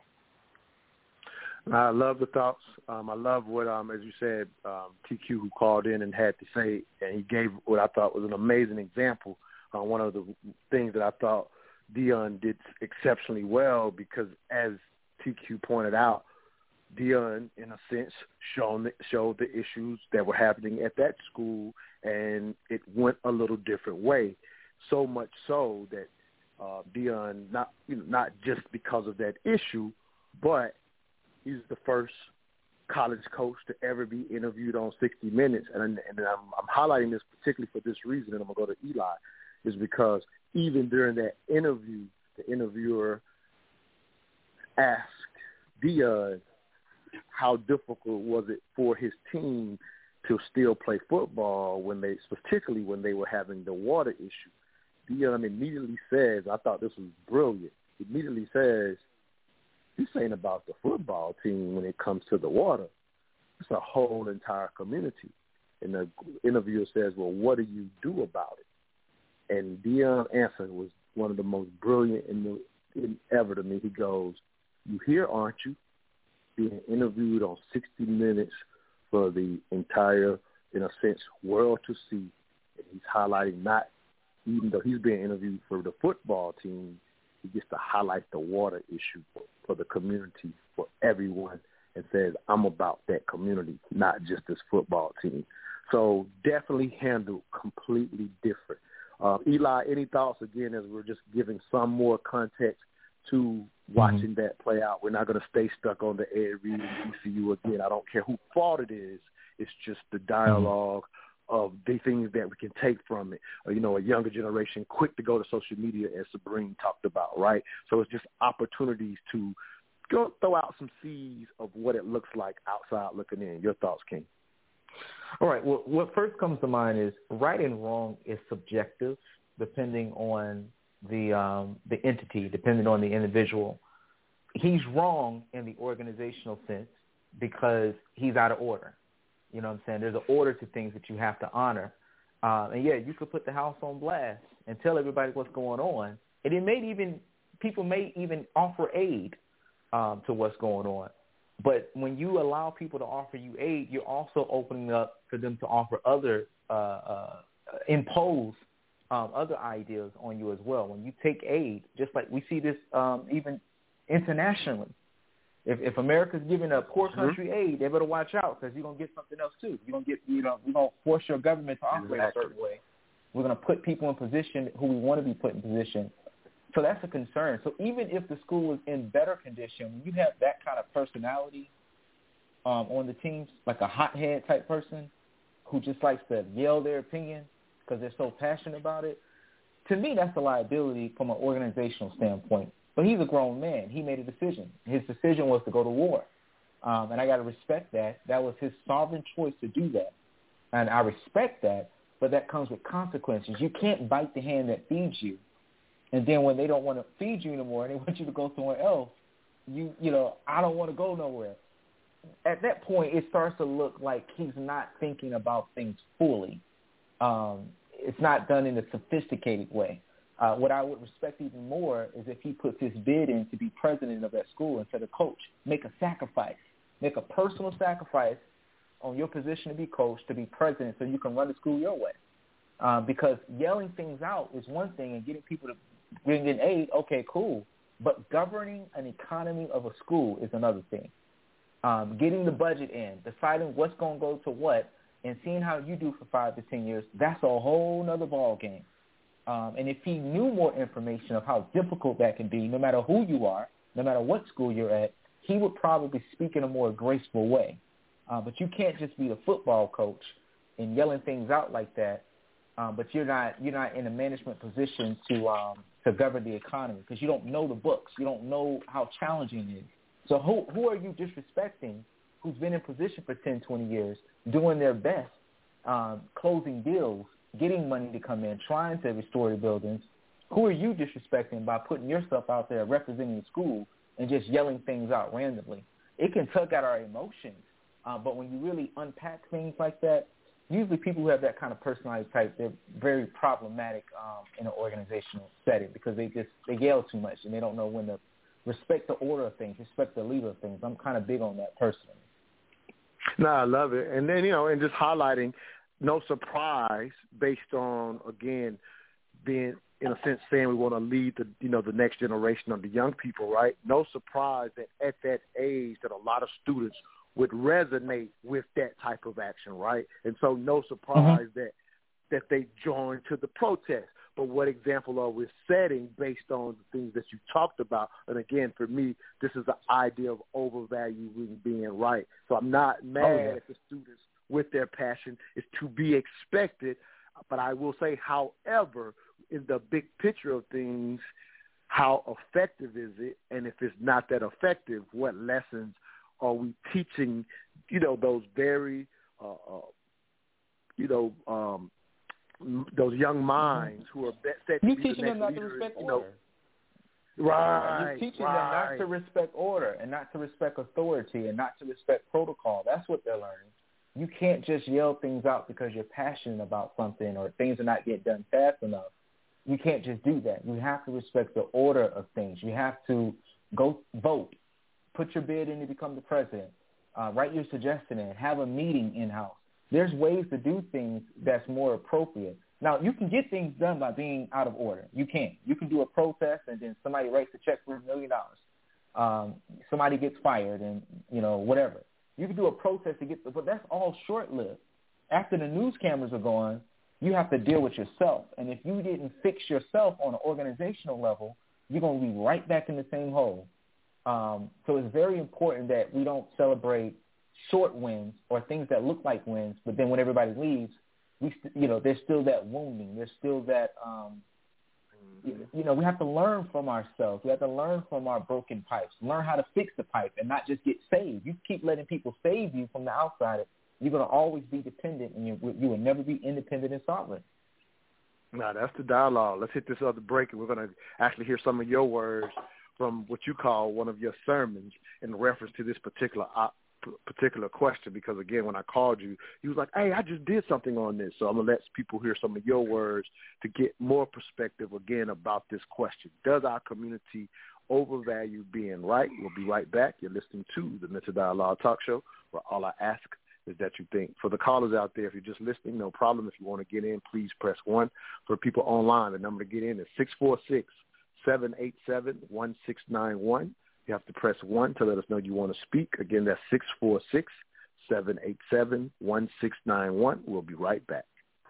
I love the thoughts. Um, I love what, um, as you said, um, T Q, who called in and had to say, and he gave what I thought was an amazing example. Uh, one of the things that I thought Dion did exceptionally well, because as T Q pointed out, Dion, in a sense, shown the, showed the issues that were happening at that school, and it went a little different way. So much so that uh, Dion, not you know, not just because of that issue, but he's the first college coach to ever be interviewed on sixty minutes. And, and I'm, I'm highlighting this particularly for this reason, and I'm going to go to Eli, is because even during that interview, the interviewer asked Deion how difficult was it for his team to still play football when they, particularly when they were having the water issue. Deion immediately says, I thought this was brilliant, immediately says, this ain't about the football team when it comes to the water. It's a whole entire community. And the interviewer says, well, what do you do about it? And Deion's answer was one of the most brilliant in the, in ever to me. He goes, you here, aren't you? Being interviewed on sixty minutes for the entire, in a sense, world to see. And he's highlighting not, even though he's being interviewed for the football team, he gets to highlight the water issue for, for the community, for everyone, and says, I'm about that community, not just this football team. So definitely handled completely different. Uh, Eli, any thoughts, again, as we're just giving some more context to watching mm-hmm. that play out? We're not going to stay stuck on the Ed Reed and E C U again. I don't care whose fault it is. It's just the dialogue mm-hmm. of the things that we can take from it. Or, you know, a younger generation quick to go to social media, as Sabrine talked about, right? So it's just opportunities to go throw out some seeds of what it looks like outside looking in. Your thoughts, King? All right. Well, what first comes to mind is right and wrong is subjective, depending on the um, the entity, depending on the individual. He's wrong in the organizational sense because he's out of order. You know what I'm saying? There's an order to things that you have to honor. Uh, and, yeah, you could put the house on blast and tell everybody what's going on. And it may even – people may even offer aid um, to what's going on. But when you allow people to offer you aid, you're also opening up for them to offer other uh, uh, – impose um, other ideas on you as well. When you take aid, just like we see this um, even internationally. If, if America's giving a poor country mm-hmm. aid, they better watch out because you're gonna get something else too. You're gonna get, you know, we're gonna force your government to operate exactly. a certain way. We're gonna put people in position who we want to be put in position. So that's a concern. So even if the school is in better condition, when you have that kind of personality um, on the teams, like a hothead type person who just likes to yell their opinion because they're so passionate about it, to me that's a liability from an organizational standpoint. But he's a grown man. He made a decision. His decision was to go to war. Um, and I got to respect that. That was his sovereign choice to do that. And I respect that, but that comes with consequences. You can't bite the hand that feeds you. And then when they don't want to feed you anymore and they want you to go somewhere else, you, you know, I don't want to go nowhere. At that point, it starts to look like he's not thinking about things fully. Um, it's not done in a sophisticated way. Uh, what I would respect even more is if he puts his bid in to be president of that school instead of coach. Make a sacrifice. Make a personal sacrifice on your position to be coach, to be president, so you can run the school your way. Uh, because yelling things out is one thing and getting people to bring in aid, okay, cool. But governing an economy of a school is another thing. Um, getting the budget in, deciding what's going to go to what, and seeing how you do for five to ten years, that's a whole nother ball game. Um, and if he knew more information of how difficult that can be, no matter who you are, no matter what school you're at, he would probably speak in a more graceful way. Uh, but you can't just be the football coach and yelling things out like that, um, but you're not you're not in a management position to um, to govern the economy because you don't know the books. You don't know how challenging it is. So who who are you disrespecting who's been in position for ten, twenty years, doing their best, um, closing deals, getting money to come in, trying to restore the buildings? Who are you disrespecting by putting yourself out there representing the school and just yelling things out randomly? It can tug at our emotions, uh, but when you really unpack things like that, usually people who have that kind of personality type, they're very problematic um, in an organizational setting because they just they yell too much and they don't know when to respect the order of things, respect the leader of things. I'm kind of big on that personally. No, I love it. And then, you know, and just highlighting, no surprise based on, again, being, in a sense, saying we want to lead the, you know, the next generation of the young people, right? No surprise that at that age that a lot of students would resonate with that type of action, right? And so no surprise mm-hmm. that that they joined to the protest. but what example are we setting based on the things that you talked about? And again, for me, this is the idea of overvaluing being right. So I'm not mad oh, yeah. at the students with their passion. It's to be expected. But I will say, however, in the big picture of things, how effective is it? And if it's not that effective, what lessons are we teaching, you know, those very, uh, uh, you know, um, those young minds who are set to You're be teaching the them next not leader, to respect you know, order. Right. You're teaching right. them not to respect order and not to respect authority and not to respect protocol. That's what they're learning. You can't just yell things out because you're passionate about something or things are not getting done fast enough. You can't just do that. You have to respect the order of things. You have to go vote, put your bid in to become the president, uh, write your suggestion in, have a meeting in-house. There's ways to do things that's more appropriate. Now, you can get things done by being out of order. You can. You can do a protest and then somebody writes a check for a million dollars. Um, somebody gets fired and, you know, whatever. You can do a protest to get the, but that's all short-lived. After the news cameras are gone, you have to deal with yourself. And if you didn't fix yourself on an organizational level, you're going to be right back in the same hole. Um, so it's very important that we don't celebrate short wins or things that look like wins, but then when everybody leaves, we, st- you know, there's still that wounding. There's still that, um, you, you know, we have to learn from ourselves. We have to learn from our broken pipes, learn how to fix the pipe and not just get saved. You keep letting people save you from the outside, you're going to always be dependent, and you, you will never be independent and sovereign. No, that's the dialogue. Let's hit this other break, and we're going to actually hear some of your words from what you call one of your sermons in reference to this particular op- particular question, because, again, when I called you, you was like, hey, I just did something on this. So I'm going to let people hear some of your words to get more perspective, again, about this question. Does our community overvalue being right? We'll be right back. You're listening to the Mental Dialogue Talk Show, where all I ask is that you think. For the callers out there, if you're just listening, no problem. If you want to get in, please press one. For people online, the number to get in is six four six, seven eight seven, one six nine one. You have to press one to let us know you want to speak. Again, that's six four six, seven eight seven, one six nine one. We'll be right back.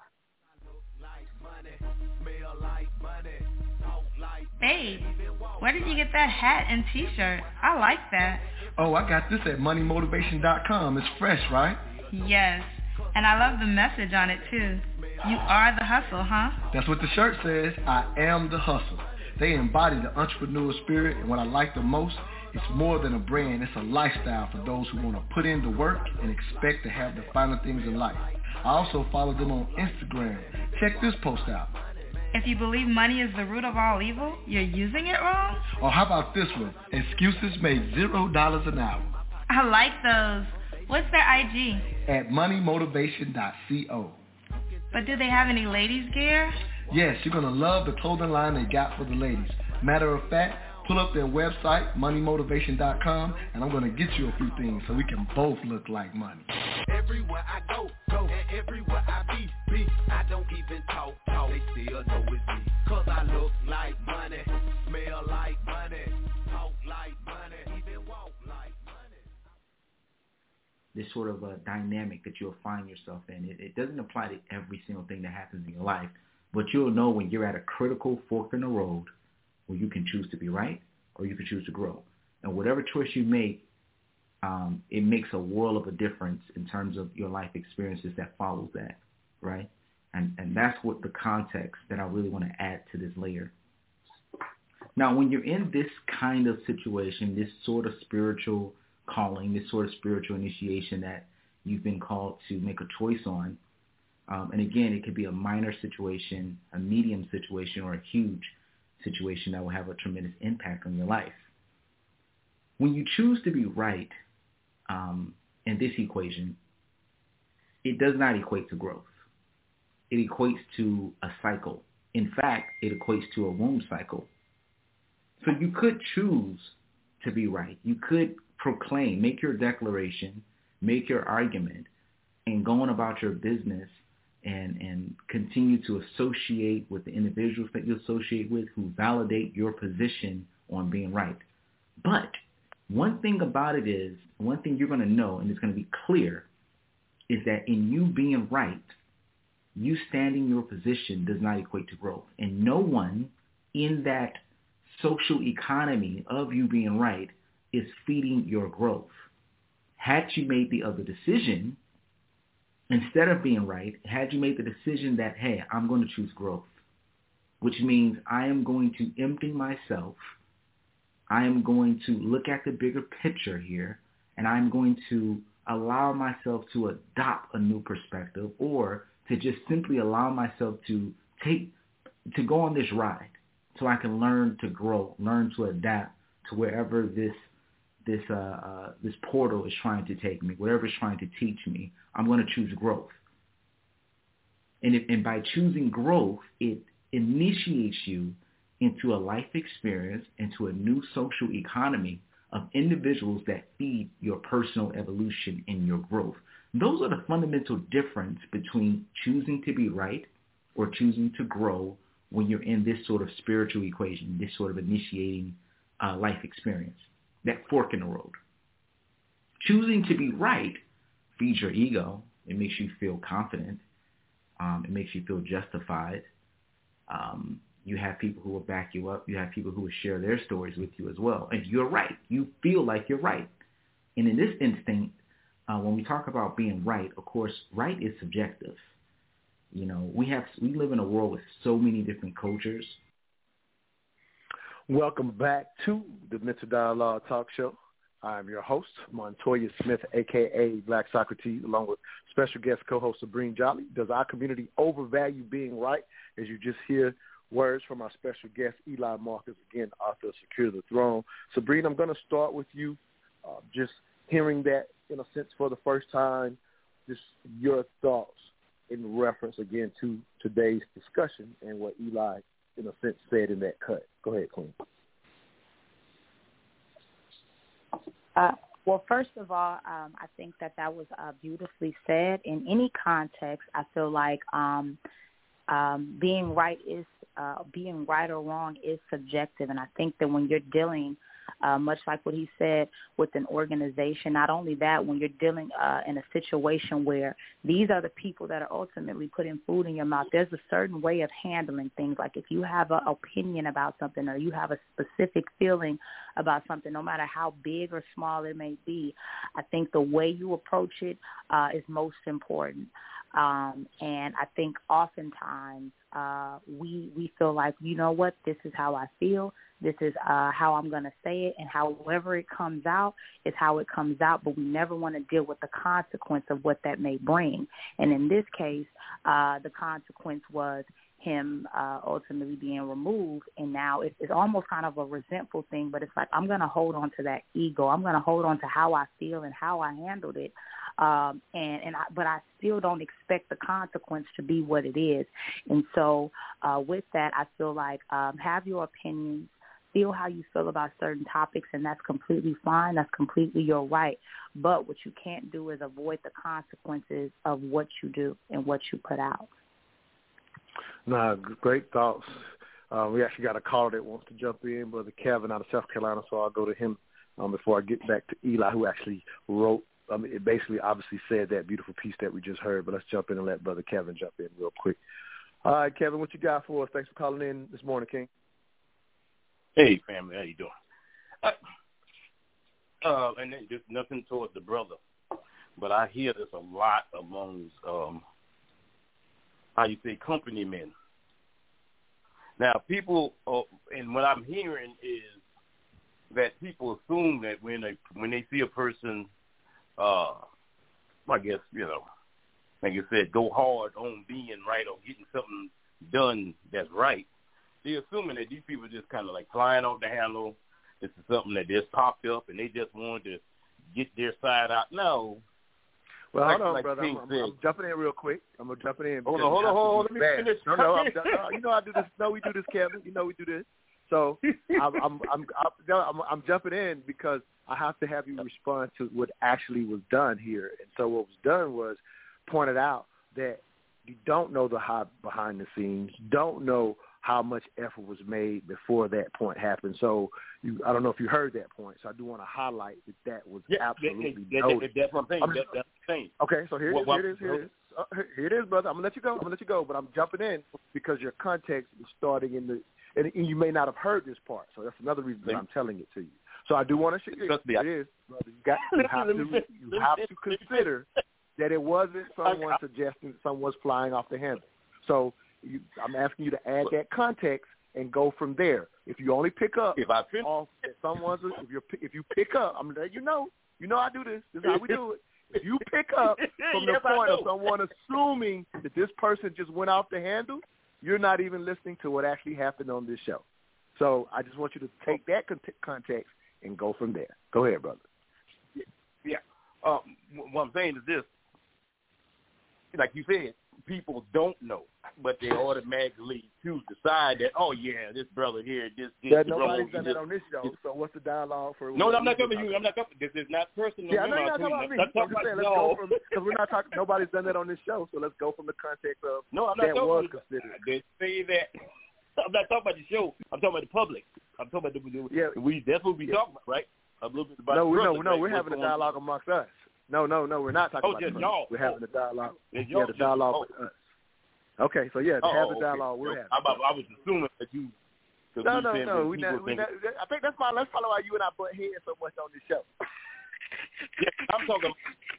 Hey, where did you get that hat and T-shirt? I like that. Oh, I got this at money motivation dot com. It's fresh, right? Yes, and I love the message on it, too. You are the hustle, huh? That's what the shirt says. I am the hustle. They embody the entrepreneurial spirit, and what I like the most, it's more than a brand. It's a lifestyle for those who want to put in the work and expect to have the finer things in life. I also follow them on Instagram. Check this post out. If you believe money is the root of all evil, you're using it wrong? Or how about this one? Excuses make zero dollars an hour. I like those. What's their I G? At money motivation dot co. But do they have any ladies gear? Yes, you're going to love the clothing line they got for the ladies. Matter of fact, pull up their website, money motivation dot com, and I'm going to get you a few things so we can both look like money. Everywhere I go, go, and everywhere I be, be, I don't even talk, talk, they still know it's me. Cause I look like money, smell like money, talk like money, even walk like money. This sort of a dynamic that you'll find yourself in. It, it doesn't apply to every single thing that happens in your life, but you'll know when you're at a critical fork in the road where you can choose to be right or you can choose to grow. And whatever choice you make, um, it makes a world of a difference in terms of your life experiences that follows that, right? And and that's what the context that I really want to add to this layer. Now, when you're in this kind of situation, this sort of spiritual calling, this sort of spiritual initiation that you've been called to make a choice on, um, and again, it could be a minor situation, a medium situation, or a huge situation that will have a tremendous impact on your life. When you choose to be right um, in this equation, it does not equate to growth. It equates to a cycle. In fact, it equates to a womb cycle. So you could choose to be right. You could proclaim, make your declaration, make your argument, and go on about your business and, and continue to associate with the individuals that you associate with who validate your position on being right. But one thing about it is, one thing you're going to know, and it's going to be clear, is that in you being right, you standing your position does not equate to growth. And no one in that social economy of you being right is feeding your growth. Had you made the other decision, instead of being right, had you made the decision that, hey, I'm going to choose growth, which means I am going to empty myself, I am going to look at the bigger picture here, and I'm going to allow myself to adopt a new perspective, or to just simply allow myself to take, to go on this ride so I can learn to grow, learn to adapt to wherever this this uh, uh, this portal is trying to take me, whatever it's trying to teach me. I'm going to choose growth. And, if, and by choosing growth, it initiates you into a life experience, into a new social economy of individuals that feed your personal evolution and your growth. Those are the fundamental difference between choosing to be right or choosing to grow when you're in this sort of spiritual equation, this sort of initiating uh, life experience, that fork in the road. Choosing to be right feeds your ego. It makes you feel confident. Um, it makes you feel justified. Um, you have people who will back you up. You have people who will share their stories with you as well. And you're right. You feel like you're right. And in this instinct, uh, when we talk about being right, of course, right is subjective. You know, we have we live in a world with so many different cultures. Welcome back to the Mental Dialogue Talk Show. I'm your host, Montoya Smith, a k a. Black Socrates, along with special guest co-host Sabrina Jolly. Does our community overvalue being right? As you just hear words from our special guest, Eli Marcus, again, author of Secure the Throne. Sabrina, I'm going to start with you. Uh, just hearing that, in a sense, for the first time, just your thoughts in reference, again, to today's discussion and what Eli, in a sense, said in that cut. Go ahead, Queen. Uh, well, first of all, um, I think that that was uh, beautifully said. In any context, I feel like um, um, being right is uh, being right or wrong is subjective, and I think that when you're dealing, uh, much like what he said, with an organization, not only that, when you're dealing uh, in a situation where these are the people that are ultimately putting food in your mouth, there's a certain way of handling things. Like if you have an opinion about something or you have a specific feeling about something, no matter how big or small it may be, I think the way you approach it uh, is most important. Um, and I think oftentimes uh, we we feel like, you know what, this is how I feel, this is uh, how I'm going to say it, and however it comes out is how it comes out, but we never want to deal with the consequence of what that may bring. And in this case, uh, the consequence was him uh, ultimately being removed, and now it's, it's almost kind of a resentful thing, but it's like I'm going to hold on to that ego. I'm going to hold on to how I feel and how I handled it, um, and, and I, but I still don't expect the consequence to be what it is. And so uh, with that, I feel like um, have your opinions, feel how you feel about certain topics, and that's completely fine. That's completely your right. But what you can't do is avoid the consequences of what you do and what you put out. Nah, great thoughts. Uh, we actually got a caller that wants to jump in, Brother Kevin out of South Carolina, so I'll go to him um, before I get back to Eli, who actually wrote, I mean, it basically obviously said that beautiful piece that we just heard, but let's jump in and let Brother Kevin jump in real quick. All right, Kevin, what you got for us? Thanks for calling in this morning, King. Hey, family, how you doing? Uh, uh, and then just nothing towards the brother, but I hear this a lot amongst, um, how you say, company men. Now, people, uh, and what I'm hearing is that people assume that when they when they see a person, uh, I guess, you know, like you said, go hard on being right or getting something done that's right, they're assuming that these people just kind of like flying off the handle. This is something that just popped up and they just wanted to get their side out. No. Well, like, hold on, like brother. I'm, I'm, I'm jumping in real quick. I'm going to jump in. Hold on, hold on, hold on. Let me bad. finish. No, no, I'm, uh, you know I do this. No, we do this, Kevin. You know we do this. So I'm, I'm, I'm, I'm, I'm, I'm jumping in because I have to have you respond to what actually was done here. And so what was done was pointed out that you don't know the high behind the scenes, don't know how much effort was made before that point happened. So you, I don't know if you heard that point. So I do want to highlight that that was yeah, absolutely that, that, that, that's what I'm saying. I'm that, that's the thing. Okay, so here it is, what, here it is, here it is. uh, here it is, brother. I'm gonna let you go. I'm gonna let you go, but I'm jumping in because your context is starting in the, and, and you may not have heard this part. So that's another reason that I'm telling it to you. So I do want to share it. It is, brother. You got you have to you have to consider that it wasn't someone suggesting someone's flying off the handle. So you, I'm asking you to add that context and go from there. If you only pick up if I pick, off that someone's, if you if you pick up, I'm gonna let you know. You know I do this. This is how we do it. If you pick up from the yes, point of someone assuming that this person just went off the handle, you're not even listening to what actually happened on this show. So I just want you to take that context and go from there. Go ahead, brother. Yeah. yeah. Um, what I'm saying is this. Like you said, people don't know, but they automatically choose to decide that, oh, yeah, this brother here, this, this. Yeah, nobody's done that on this show, so what's the dialogue for? No, I'm not coming to you. I'm not coming. This is not personal. Yeah, I know you're not talking about me. I'm just saying, let's go from, because we're not talking, nobody's done that on this show, so let's go from the context of no, I'm not that talking was about, considered. I didn't say that. I'm not talking about the show. I'm talking about the public. I'm talking about the, the yeah. we, that's what we yeah. talking about, right? A little bit about no, the no, brother, no, right? we're having a dialogue on? amongst us. No, no, no, we're not talking oh, about just the y'all. We're having a dialogue. Yeah, yeah, the dialogue oh. with us. Okay, so yeah, to oh, have the okay. dialogue we're having. I, I was assuming that you. No, no, no. We not, we not, I think that's my. Let's follow why you and I butt heads so much on this show. yeah, I'm talking.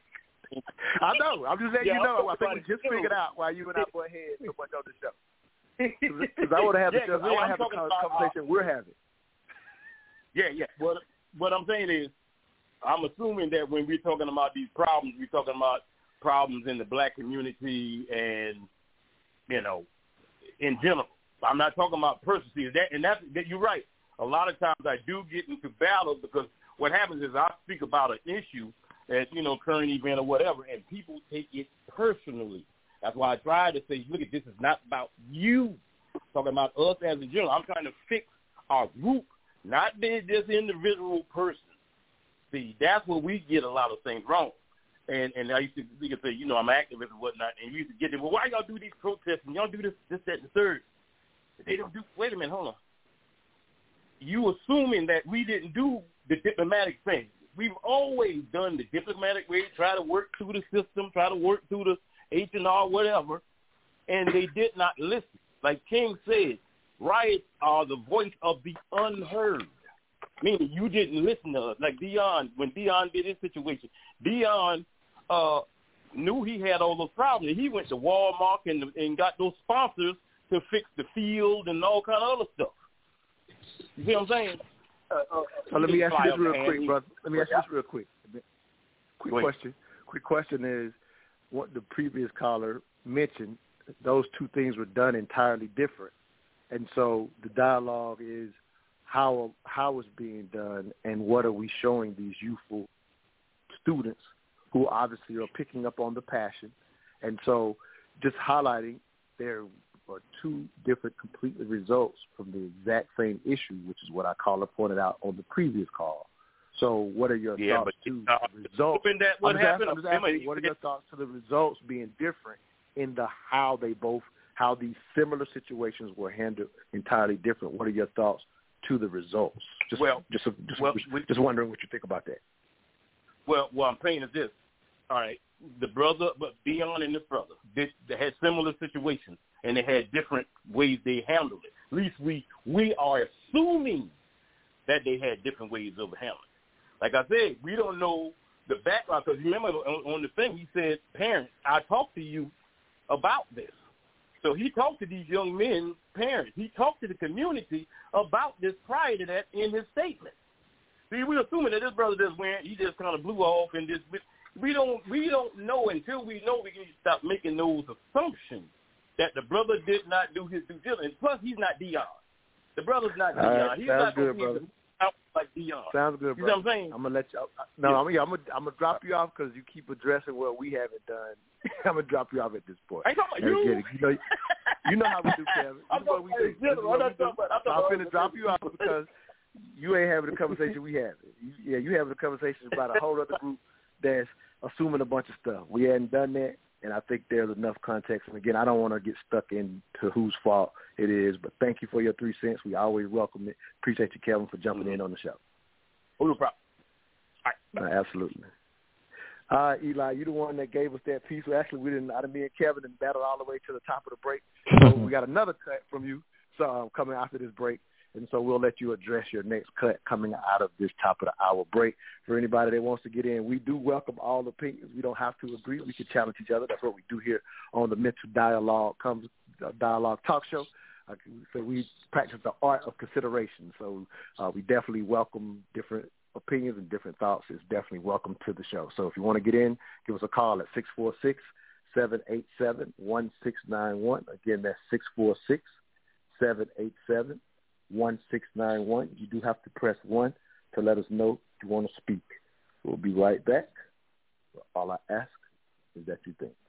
I know. I'm just letting yeah, you know. I think we just too. figured out why you and I butt heads so much on this show. Because I want to have yeah, the, I want to have the conversation about, uh, we're having. Yeah, yeah. What what I'm saying is, I'm assuming that when we're talking about these problems, we're talking about problems in the black community and, you know, in general. I'm not talking about personally. That and that's that you're right. A lot of times I do get into battles because what happens is I speak about an issue as, you know, current event or whatever, and people take it personally. That's why I try to say, look, at this is not about you. I'm talking about us as a general. I'm trying to fix our group, not this individual person. See, that's where we get a lot of things wrong. And and I used to you could say, you know, I'm an activist and whatnot, and we used to get them, well, why y'all do these protests and y'all do this, this, that, and the third? They don't do, wait a minute, hold on. You assuming that we didn't do the diplomatic thing. We've always done the diplomatic way, try to work through the system, try to work through the H and R, whatever, and they did not listen. Like King said, riots are the voice of the unheard. Meaning you didn't listen to us. Like Dion, when Dion did his situation, Dion uh, knew he had all those problems. He went to Walmart and, and got those sponsors to fix the field and all kind of other stuff. You see what I'm saying? Uh, uh, so let me ask you this real quick, brother. Let me ask you this real quick. Quick question. Quick question is what the previous caller mentioned. Those two things were done entirely different, and so the dialogue is how how it's being done and what are we showing these youthful students who obviously are picking up on the passion, and so just highlighting there are two different completely results from the exact same issue, which is what I caller pointed out on the previous call. So what are your yeah, thoughts but, to uh, the results? That what I'm just happened, asking, I'm just asking, what are your thoughts to the results being different in the how they both, how these similar situations were handled entirely different? What are your thoughts to the results? Just, well, just, just, well, just, we, just wondering what you think about that. Well, what I'm saying is this. All right, the brother, but Dion and this brother, they, they had similar situations, and they had different ways they handled it. At least we we are assuming that they had different ways of handling it. Like I said, we don't know the background, because remember on, on the thing, he said, parents, I talked to you about this. So he talked to these young men's parents. He talked to the community about this prior to that in his statement. See, we're assuming that this brother just went, he just kind of blew off and just, we don't, we don't know until we know we can stop making those assumptions that the brother did not do his due diligence. Plus, he's not Dion. The brother's not Dion. Right, he's sounds not good, brother. Out like Dion. Sounds good, you brother. know what I'm saying? I'm gonna let you. No, yeah. I'm, yeah, I'm gonna I'm gonna drop you off because you keep addressing what we haven't done. I'm gonna drop you off at this point. I talking about you. You know, you know how we do, Kevin. This I'm is what we do. This is what we do. I'm finna drop you off because you ain't having the conversation we having. You, yeah, you having a conversation about a whole other group that's assuming a bunch of stuff. We hadn't done that, and I think there's enough context. And again, I don't want to get stuck into whose fault it is, but thank you for your three cents. We always welcome it. Appreciate you, Kevin, for jumping mm-hmm. in on the show. Oh, no problem. All right. Uh, absolutely. All right, Eli, you the one that gave us that piece. Well, actually, we didn't. I didn't. Me and Kevin and battled all the way to the top of the break. So we got another cut from you, so um, coming after this break, and so we'll let you address your next cut coming out of this top of the hour break. For anybody that wants to get in, we do welcome all opinions. We don't have to agree. We can challenge each other. That's what we do here on the Mental Dialogue comes uh, Dialogue Talk Show. Uh, so we practice the art of consideration. So uh, we definitely welcome different opinions and different thoughts. Is definitely welcome to the show. So if you want to get in, give us a call at six four six, seven eight seven, one six nine one. Again, that's six four six, seven eight seven, one six nine one. You do have to press one to let us know you want to speak. We'll be right back. All I ask is that you think.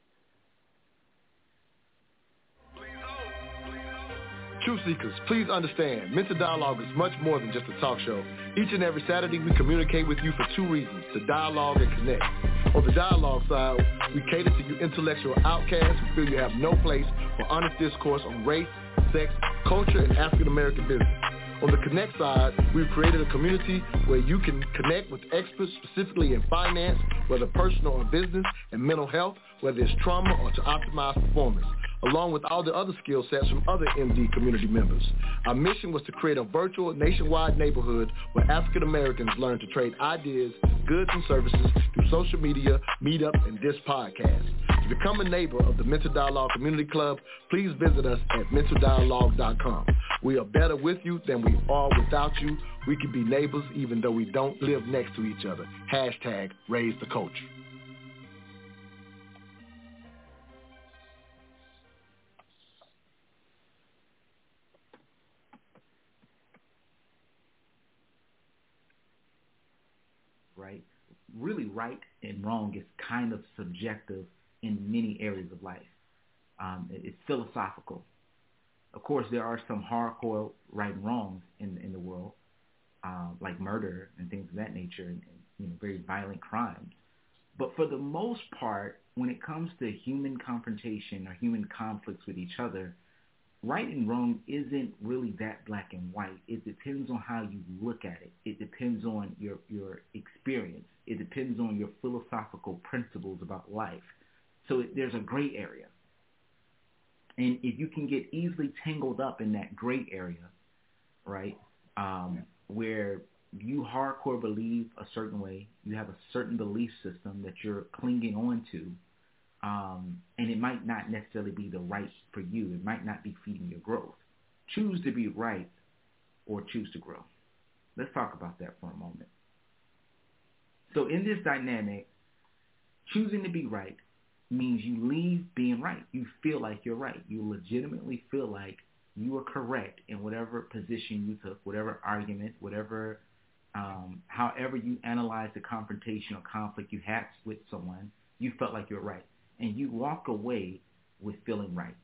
Truth Seekers, please understand, Mental Dialogue is much more than just a talk show. Each and every Saturday, we communicate with you for two reasons, to dialogue and connect. On the dialogue side, we cater to you intellectual outcasts who feel you have no place for honest discourse on race, sex, culture, and African American business. On the connect side, we've created a community where you can connect with experts specifically in finance, whether personal or business, and mental health, whether it's trauma or to optimize performance, along with all the other skill sets from other M D community members. Our mission was to create a virtual nationwide neighborhood where African Americans learn to trade ideas, goods, and services through social media, meetup, and this podcast. To become a neighbor of the Mental Dialogue Community Club, please visit us at mental dialogue dot com. We are better with you than we are without you. We can be neighbors even though we don't live next to each other. Hashtag raise the culture. Right? Really, right and wrong is kind of subjective in many areas of life. Um, it's philosophical. Of course, there are some hardcore right and wrongs in in the world, uh, like murder and things of that nature, and, and you know, very violent crimes. But for the most part, when it comes to human confrontation or human conflicts with each other, right and wrong isn't really that black and white. It depends on how you look at it. It depends on your, your experience. It depends on your philosophical principles about life. So it, there's a gray area. And if you can get easily tangled up in that gray area, right, um, where you hardcore believe a certain way, you have a certain belief system that you're clinging on to, Um, and it might not necessarily be the right for you. It might not be feeding your growth. Choose to be right or choose to grow. Let's talk about that for a moment. So in this dynamic, choosing to be right means you leave being right. You feel like you're right. You legitimately feel like you are correct in whatever position you took, whatever argument, whatever, um, however you analyze the confrontation or conflict you had with someone, you felt like you're right. And you walk away with feeling right.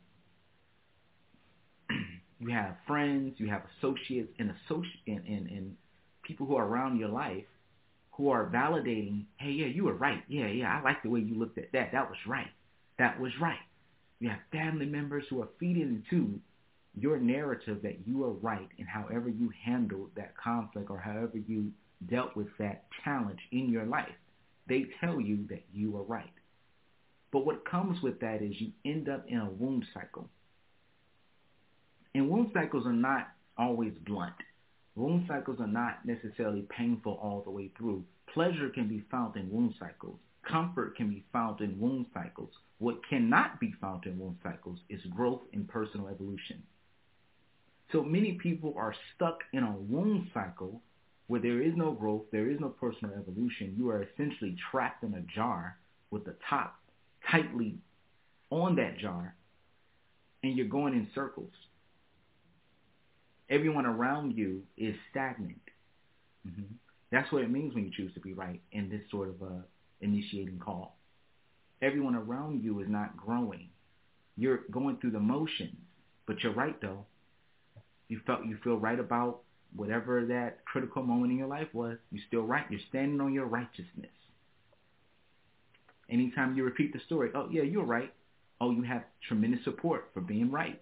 You have friends, you have associates, and, associ- and, and, and people who are around your life who are validating, hey, yeah, you were right. Yeah, yeah, I like the way you looked at that. That was right. That was right. You have family members who are feeding into your narrative that you are right in however you handled that conflict or however you dealt with that challenge in your life. They tell you that you are right. But what comes with that is you end up in a wound cycle. And wound cycles are not always blunt. Wound cycles are not necessarily painful all the way through. Pleasure can be found in wound cycles. Comfort can be found in wound cycles. What cannot be found in wound cycles is growth and personal evolution. So many people are stuck in a wound cycle where there is no growth, there is no personal evolution. You are essentially trapped in a jar with the top tightly on that jar, and you're going in circles. Everyone around you is stagnant. Mm-hmm. That's what it means when you choose to be right in this sort of uh, initiating call. Everyone around you is not growing. You're going through the motions, but you're right though. You felt you feel right about whatever that critical moment in your life was. You're still right. You're standing on your righteousness. Anytime you repeat the story, oh, yeah, you're right. Oh, you have tremendous support for being right.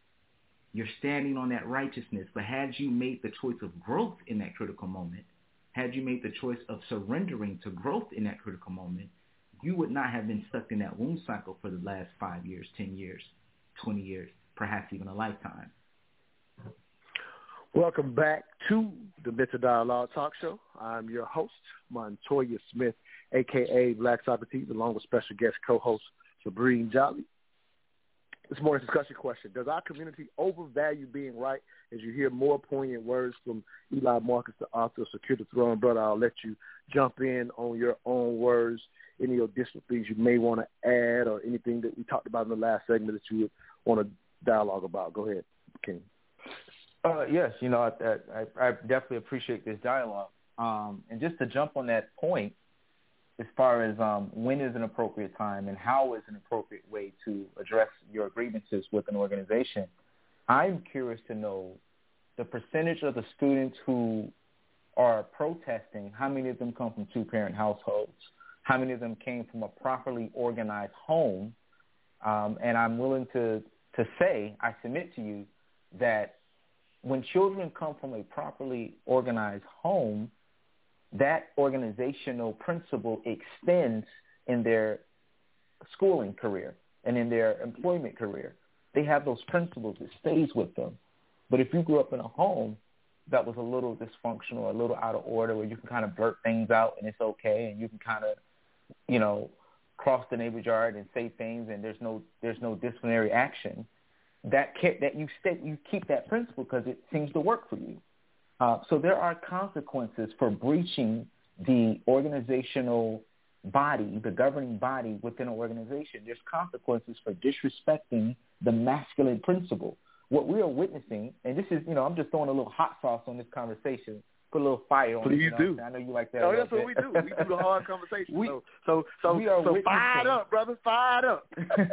You're standing on that righteousness. But had you made the choice of growth in that critical moment, had you made the choice of surrendering to growth in that critical moment, you would not have been stuck in that wound cycle for the last five years, ten years, twenty years, perhaps even a lifetime. Welcome back to the Mental Dialogue Talk Show. I'm your host, Montoya Smith, a k a. Black Socrates, along with special guest co-host Sabrine Jolly. This morning's discussion question: does our community overvalue being right? As you hear more poignant words from Eli Marcus, the author of Secure the Throne, brother, I'll let you jump in on your own words, any additional things you may want to add, or anything that we talked about in the last segment that you would want to dialogue about. Go ahead, King. Uh, yes, you know, I, I, I definitely appreciate this dialogue. Um, and just to jump on that point, as far as um, when is an appropriate time and how is an appropriate way to address your grievances with an organization, I'm curious to know the percentage of the students who are protesting, how many of them come from two-parent households, how many of them came from a properly organized home, um, and I'm willing to, to say, I submit to you, that when children come from a properly organized home, that organizational principle extends in their schooling career and in their employment career. They have those principles. It stays with them. But if you grew up in a home that was a little dysfunctional, a little out of order, where you can kind of blurt things out and it's okay, and you can kind of, you know, cross the neighbor's yard and say things, and there's no there's no disciplinary action, that ke- that you stay, you keep that principle because it seems to work for you. Uh, so there are consequences for breaching the organizational body, the governing body within an organization. There's consequences for disrespecting the masculine principle. What we are witnessing, and this is, you know, I'm just throwing a little hot sauce on this conversation, put a little fire on Please it. You know do. I know you like that. Oh, that's what we do. We do the hard conversation. we, so, so, so, we are so witnessing, fired up, brother. Fired up.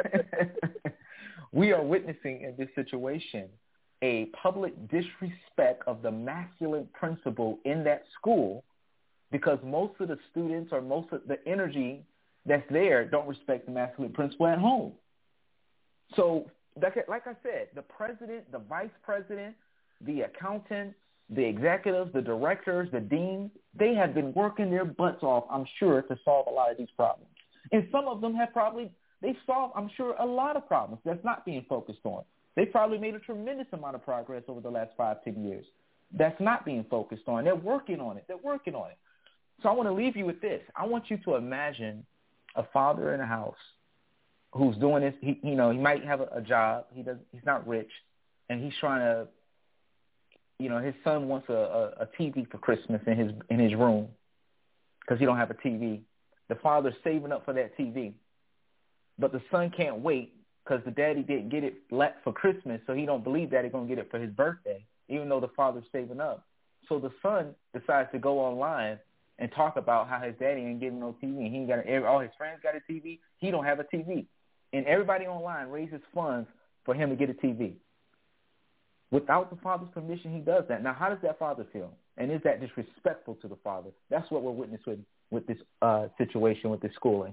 We are witnessing in this situation a public disrespect of the masculine principle in that school, because most of the students or most of the energy that's there don't respect the masculine principle at home. So, like I said, the president, the vice president, the accountant, the executives, the directors, the deans, they have been working their butts off, I'm sure, to solve a lot of these problems. And some of them have probably, they've solved, I'm sure, a lot of problems that's not being focused on. They probably made a tremendous amount of progress over the last five, ten years. That's not being focused on. They're working on it. They're working on it. So I want to leave you with this. I want you to imagine a father in a house who's doing this. He, you know, he might have a, a job. He does. He's not rich, and he's trying to, you know, his son wants a, a, a T V for Christmas in his in his room because he don't have a T V. The father's saving up for that T V, but the son can't wait because the daddy didn't get it for Christmas, so he don't believe daddy gonna get it for his birthday, even though the father's saving up. So the son decides to go online and talk about how his daddy ain't getting no T V. And he ain't got a, all his friends got a T V. He don't have a T V. And everybody online raises funds for him to get a T V. Without the father's permission, he does that. Now, how does that father feel? And is that disrespectful to the father? That's what we're witnessing with, with this uh, situation, with this schooling.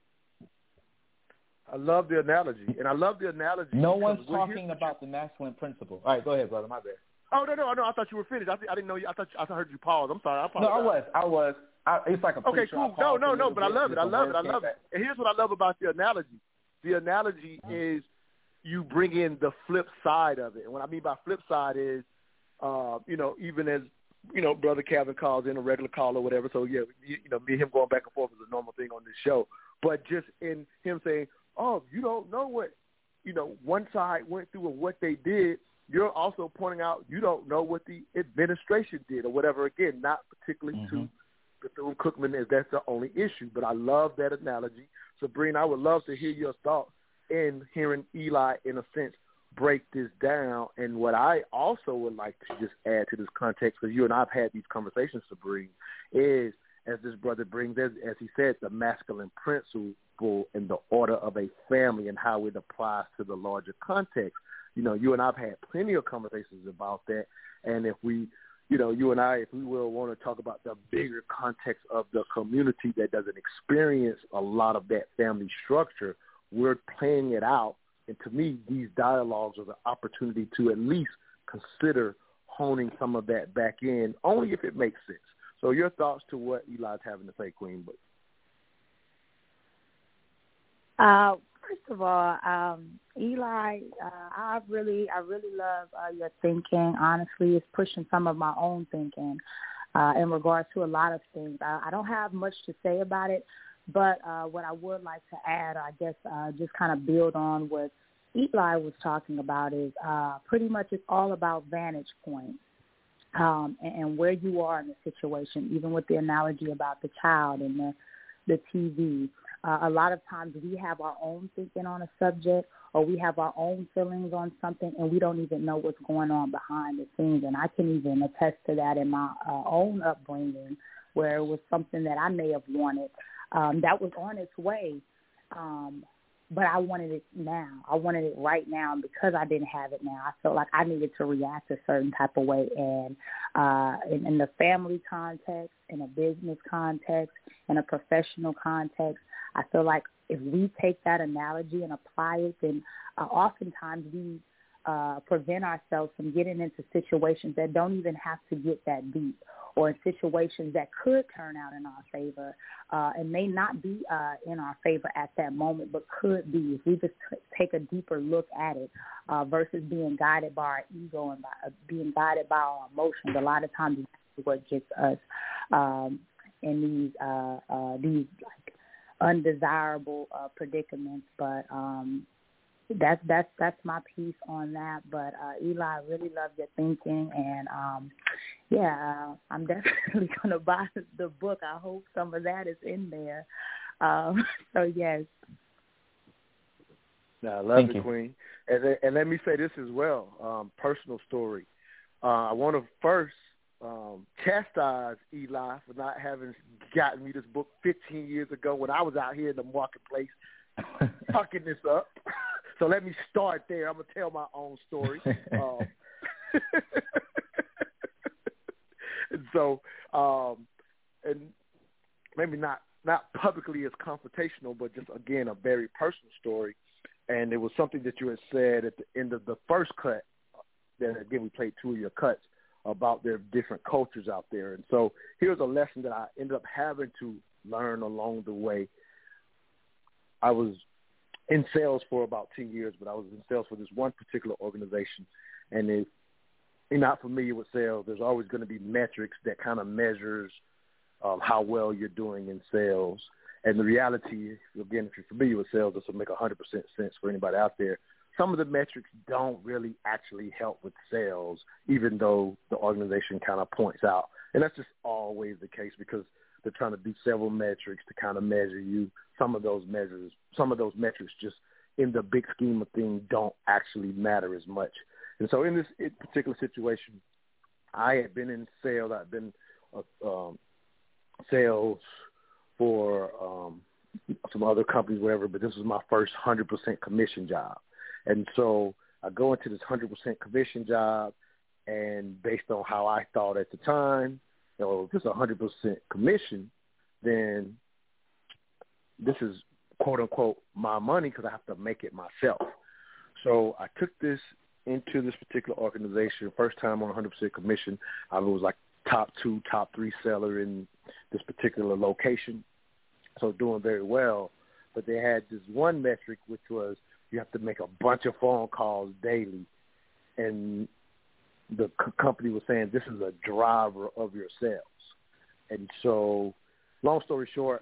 I love the analogy. And I love the analogy. No one's talking about the masculine principle. All right, go ahead, brother. My bad. Oh, no, no, no. I thought you were finished. I, I didn't know you. I thought I heard you pause. I'm sorry. I apologize. No, I was. I was. I, it's like a Okay, cool. No, no, no, but I love it. I love it. I love it. And here's what I love about the analogy. The analogy is you bring in the flip side of it. And what I mean by flip side is, uh, you know, even as, you know, Brother Calvin calls in a regular call or whatever. So, yeah, you, you know, me and him going back and forth is a normal thing on this show. But just in him saying, oh, you don't know what, you know, one side went through and what they did, you're also pointing out you don't know what the administration did or whatever. Again, not particularly mm-hmm. to Bethune-Cookman, as that's the only issue. But I love that analogy. Sabrina, I would love to hear your thoughts in hearing Eli, in a sense, break this down. And what I also would like to just add to this context, because you and I have had these conversations, Sabrina, is, as this brother brings, as, as he said, the masculine principle and the order of a family and how it applies to the larger context. You know, you and I have had plenty of conversations about that. And if we, you know, you and I, if we will want to talk about the bigger context of the community that doesn't experience a lot of that family structure, we're playing it out. And to me, these dialogues are the opportunity to at least consider honing some of that back in, only if it makes sense. So your thoughts to what Eli's having to say, Queen? But uh, first of all, um, Eli, uh, I really, I really love uh, your thinking. Honestly, it's pushing some of my own thinking uh, in regards to a lot of things. I, I don't have much to say about it, but uh, what I would like to add, I guess, uh, just kind of build on what Eli was talking about is uh, pretty much it's all about vantage point um, and, and where you are in the situation, even with the analogy about the child and the, the T V. Uh, a lot of times we have our own thinking on a subject or we have our own feelings on something and we don't even know what's going on behind the scenes. And I can even attest to that in my uh, own upbringing where it was something that I may have wanted um, that was on its way. Um, But I wanted it now. I wanted it right now. And because I didn't have it now, I felt like I needed to react a certain type of way. And uh, in, in the family context, in a business context, in a professional context, I feel like if we take that analogy and apply it, then uh, oftentimes we uh, prevent ourselves from getting into situations that don't even have to get that deep, or in situations that could turn out in our favor uh, and may not be uh, in our favor at that moment, but could be if we just t- take a deeper look at it uh, versus being guided by our ego and by, uh, being guided by our emotions. A lot of times that's what gets us um, in these uh, uh, these like undesirable uh, predicaments. But um, that's that's that's my piece on that. But uh, Eli, I really love your thinking, and um, yeah, uh, I'm definitely going to buy the book. I hope some of that is in there. Um, so, yes. No, I love Thank it, you. Queen. And, and let me say this as well, um, personal story. Uh, I want to first um, chastise Eli for not having gotten me this book fifteen years ago when I was out here in the marketplace fucking this up. So let me start there. I'm going to tell my own story. Um, and so, um, and maybe not, not publicly as confrontational, but just, again, a very personal story. And it was something that you had said at the end of the first cut, that, again, we played two of your cuts, about their different cultures out there. And so here's a lesson that I ended up having to learn along the way. I was in sales for about ten years, but I was in sales for this one particular organization. And if you're not familiar with sales, there's always going to be metrics that kind of measures um, how well you're doing in sales. And the reality, again, if you're familiar with sales, this will make one hundred percent sense for anybody out there. Some of the metrics don't really actually help with sales, even though the organization kind of points out. And that's just always the case because they're trying to do several metrics to kind of measure you. Some of those measures, some of those metrics just in the big scheme of things don't actually matter as much. And so in this particular situation, I had been in sales. I'd been uh, um, sales for um, some other companies, whatever, but this was my first one hundred percent commission job. And so I go into this one hundred percent commission job, and based on how I thought at the time, you know, if it's one hundred percent commission, then this is, quote, unquote, my money because I have to make it myself. So I took this into this particular organization, first time on one hundred percent commission. I was like top two, top three seller in this particular location, so doing very well. But they had this one metric, which was you have to make a bunch of phone calls daily. And the c- company was saying this is a driver of your sales. And so, long story short,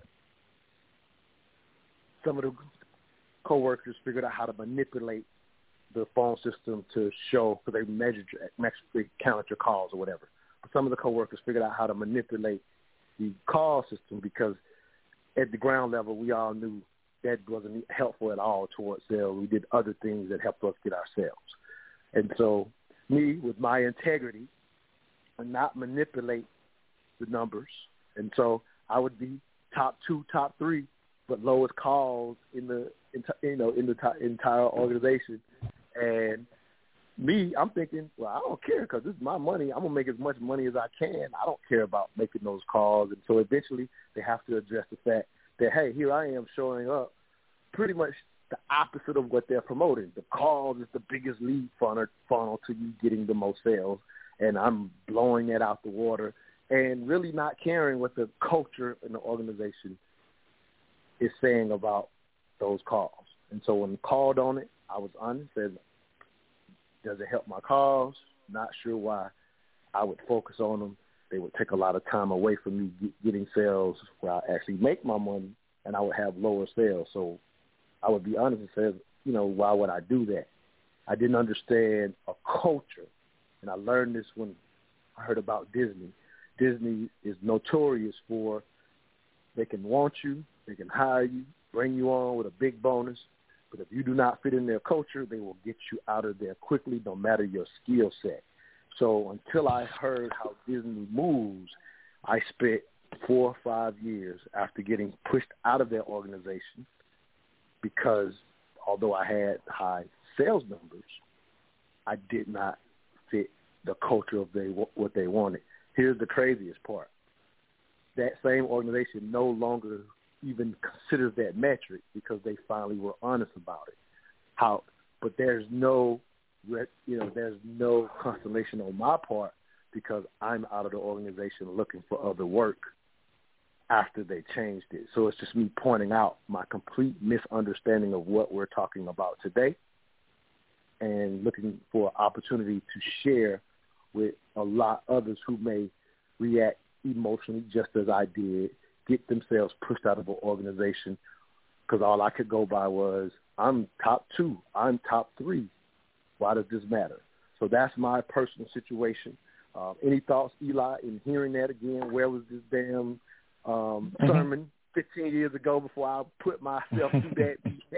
some of the coworkers figured out how to manipulate the phone system to show, because they measured, they counted your calls or whatever. But some of the coworkers figured out how to manipulate the call system because at the ground level, we all knew that wasn't helpful at all towards sales. We did other things that helped us get our sales. And so me, with my integrity, and not manipulate the numbers. And so I would be top two, top three, but lowest calls in the, you know, in the t- entire organization. And me, I'm thinking, well, I don't care because this is my money. I'm going to make as much money as I can. I don't care about making those calls. And so eventually they have to address the fact that, hey, here I am showing up pretty much the opposite of what they're promoting. The calls is the biggest lead funnel, funnel to you getting the most sales, and I'm blowing it out the water. and really not caring what the culture and the organization is saying about those calls. And so when called on it, I was honest, said, does it help my cause? Not sure why I would focus on them. They would take a lot of time away from me get, getting sales where I actually make my money, and I would have lower sales. So I would be honest and say, you know, why would I do that? I didn't understand a culture, and I learned this when I heard about Disney. Disney is notorious for they can want you, they can hire you, bring you on with a big bonus, but if you do not fit in their culture, they will get you out of there quickly, no matter your skill set. So until I heard how Disney moves, I spent four or five years after getting pushed out of their organization because although I had high sales numbers, I did not fit the culture of they, what they wanted. Here's the craziest part. That same organization no longer even considers that metric because they finally were honest about it. How, but there's no, you know, there's no consolation on my part because I'm out of the organization looking for other work after they changed it. So it's just me pointing out my complete misunderstanding of what we're talking about today and looking for an opportunity to share with a lot others who may react emotionally just as I did, get themselves pushed out of an organization because all I could go by was I'm top two, I'm top three. Why does this matter? So that's my personal situation. Uh, any thoughts, Eli, in hearing that again? Where was this damn um, mm-hmm. sermon fifteen years ago before I put myself through that?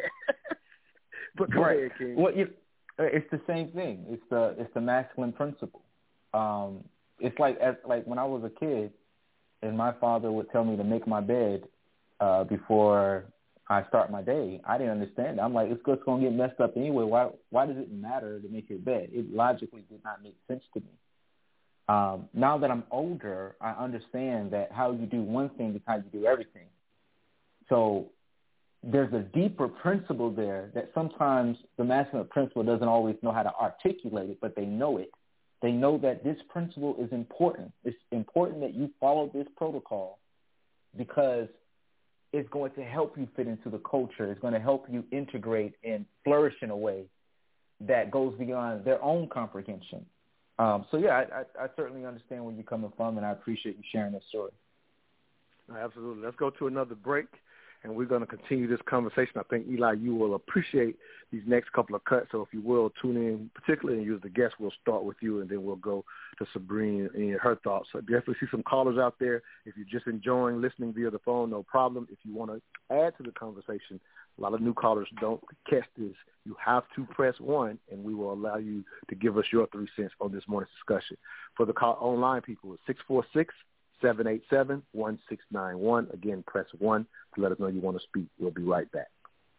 But go right. ahead, King. Well, you, it's the same thing. It's the it's the masculine principle. Um, it's like as, like when I was a kid, and my father would tell me to make my bed uh, before I start my day. I didn't understand that. I'm like, it's just going to get messed up anyway. Why Why does it matter to make your bed? It logically did not make sense to me. Um, now that I'm older, I understand that how you do one thing is how you do everything. So there's a deeper principle there that sometimes the masculine principle doesn't always know how to articulate it, but they know it. They know that this principle is important. It's important that you follow this protocol because it's going to help you fit into the culture. It's going to help you integrate and flourish in a way that goes beyond their own comprehension. Um, so, yeah, I, I, I certainly understand where you're coming from, and I appreciate you sharing this story. Absolutely. Let's go to another break, and we're going to continue this conversation. I think, Eli, you will appreciate these next couple of cuts. So if you will, tune in, particularly and use the guest. We'll start with you, and then we'll go to Sabrina and her thoughts. So definitely see some callers out there. If you're just enjoying listening via the phone, no problem. If you want to add to the conversation, a lot of new callers don't catch this. You have to press one, and we will allow you to give us your three cents on this morning's discussion. For the call online people, it's six four six, seven eight seven, one six nine one. Again, press one to let us know you want to speak. We'll be right back.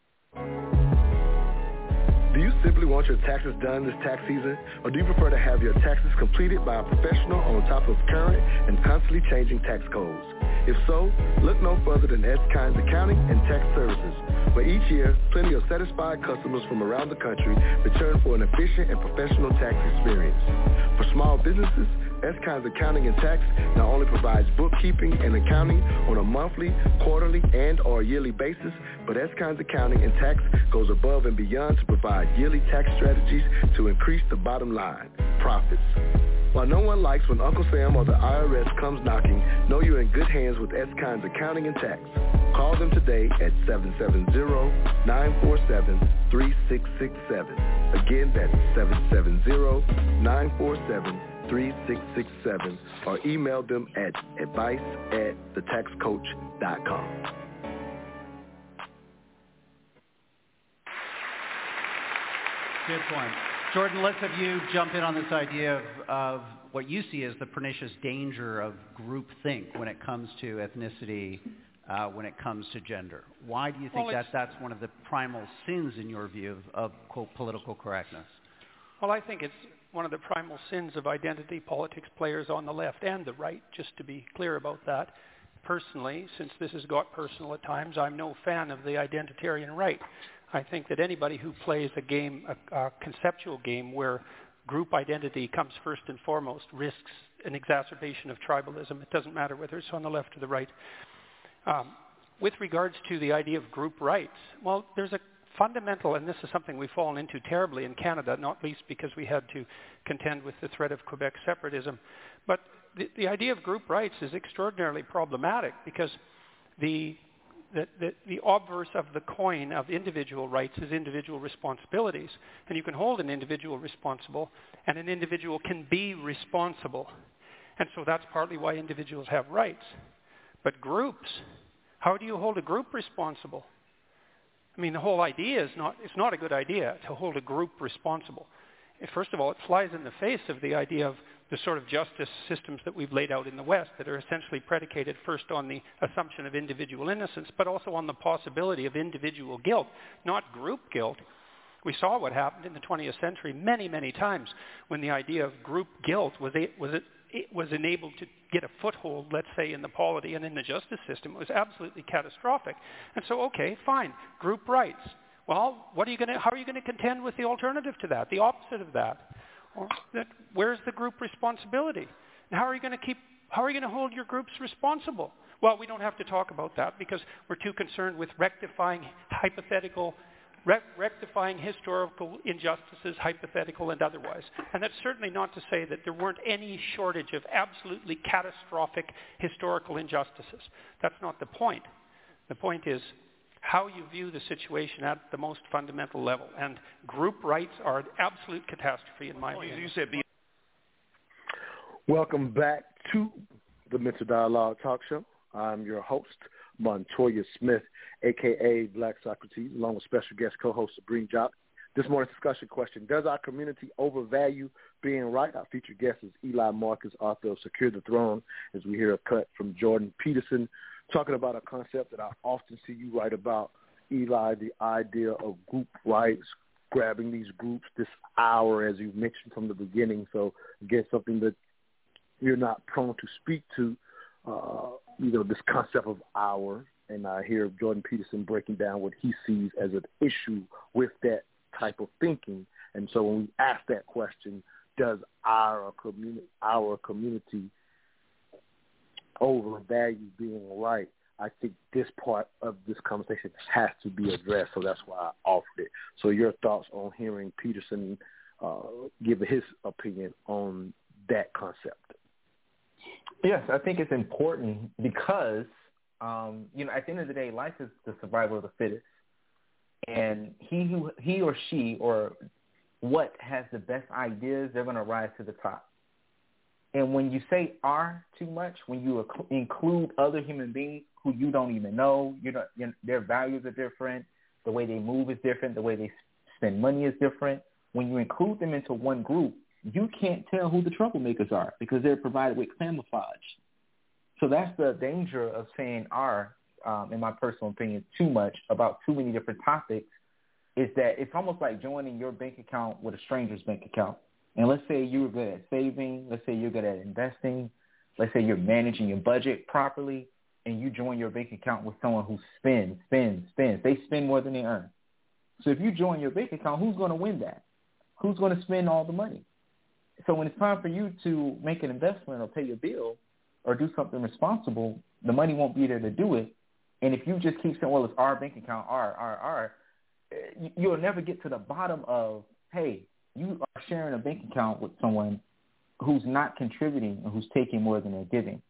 Do you simply want your taxes done this tax season, or do you prefer to have your taxes completed by a professional on top of current and constantly changing tax codes? If so, look no further than S. Kynes Accounting and Tax Services, where each year, plenty of satisfied customers from around the country return for an efficient and professional tax experience. For small businesses, S. Kynes Accounting and Tax not only provides bookkeeping and accounting on a monthly, quarterly, and or yearly basis, but S. Kynes Accounting and Tax goes above and beyond to provide yearly tax strategies to increase the bottom line, profits. While no one likes when Uncle Sam or the I R S comes knocking, know you're in good hands with S. Kynes Accounting and Tax. Call them today at seven seven zero, nine four seven, three six six seven. Again, that's seven seven zero, nine four seven, three six six seven, or email them at advice at the tax coach dot com. Good point. Jordan, let's have you jump in on this idea of, of what you see as the pernicious danger of groupthink when it comes to ethnicity, uh, when it comes to gender. Why do you think well, that that's one of the primal sins, in your view, of, of quote, political correctness? Well, I think it's one of the primal sins of identity politics players on the left and the right, just to be clear about that. Personally, since this has got personal at times, I'm no fan of the identitarian right. I think that anybody who plays a game, a, a conceptual game where group identity comes first and foremost, risks an exacerbation of tribalism. It doesn't matter whether it's on the left or the right. Um, with regards to the idea of group rights, well, there's a fundamental, and this is something we've fallen into terribly in Canada, not least because we had to contend with the threat of Quebec separatism. But the, the idea of group rights is extraordinarily problematic because the, the, the, the obverse of the coin of individual rights is individual responsibilities. And you can hold an individual responsible, and an individual can be responsible. And so that's partly why individuals have rights. But groups, how do you hold a group responsible? I mean, the whole idea is not, it's not a good idea to hold a group responsible. First of all, it flies in the face of the idea of the sort of justice systems that we've laid out in the West that are essentially predicated first on the assumption of individual innocence, but also on the possibility of individual guilt, not group guilt. We saw what happened in the twentieth century many, many times when the idea of group guilt was, a, was it, it was enabled to get a foothold, let's say, in the polity and in the justice system. It was absolutely catastrophic. And so, okay, fine, group rights. Well, what are you going to, how are you going to contend with the alternative to that, the opposite of that? Or that where's the group responsibility? And how are you going to keep, how are you going to hold your groups responsible? Well, we don't have to talk about that because we're too concerned with rectifying hypothetical rectifying historical injustices, hypothetical and otherwise. And that's certainly not to say that there weren't any shortage of absolutely catastrophic historical injustices. That's not the point. The point is how you view the situation at the most fundamental level. And group rights are an absolute catastrophe in my opinion. You said be- Welcome back to the Mental Dialogue Talk Show. I'm your host, Montoya Smith, a k a. Black Socrates, along with special guest co-host Sabrina Job. This morning's discussion question, does our community overvalue being right? Our featured guest is Eli Marcus, author of Secure the Throne, as we hear a cut from Jordan Peterson, talking about a concept that I often see you write about, Eli, the idea of group rights, grabbing these groups this hour, as you mentioned from the beginning. So, again, something that you're not prone to speak to, uh, you know, this concept of hour. And I hear Jordan Peterson breaking down what he sees as an issue with that type of thinking. And so when we ask that question, does our community, our community overvalue being right? I think this part of this conversation has to be addressed, so that's why I offered it. So your thoughts on hearing Peterson uh, give his opinion on that concept? Yes, I think it's important because, um, you know, at the end of the day, life is the survival of the fittest. And he who he or she or what has the best ideas, they're going to rise to the top. And when you say "are" too much, when you ac- include other human beings who you don't even know, you know, you know, their values are different, the way they move is different, the way they spend money is different. When you include them into one group, you can't tell who the troublemakers are because they're provided with camouflage. So that's the danger of saying "are," um, in my personal opinion, too much about too many different topics, is that it's almost like joining your bank account with a stranger's bank account. And let's say you're good at saving, let's say you're good at investing, let's say you're managing your budget properly, and you join your bank account with someone who spends, spends, spends. They spend more than they earn. So if you join your bank account, who's going to win that? Who's going to spend all the money? So when it's time for you to make an investment or pay your bill or do something responsible, the money won't be there to do it. And if you just keep saying, well, it's our bank account, our, our, our, you'll never get to the bottom of, hey, you are sharing a bank account with someone who's not contributing or who's taking more than they're giving.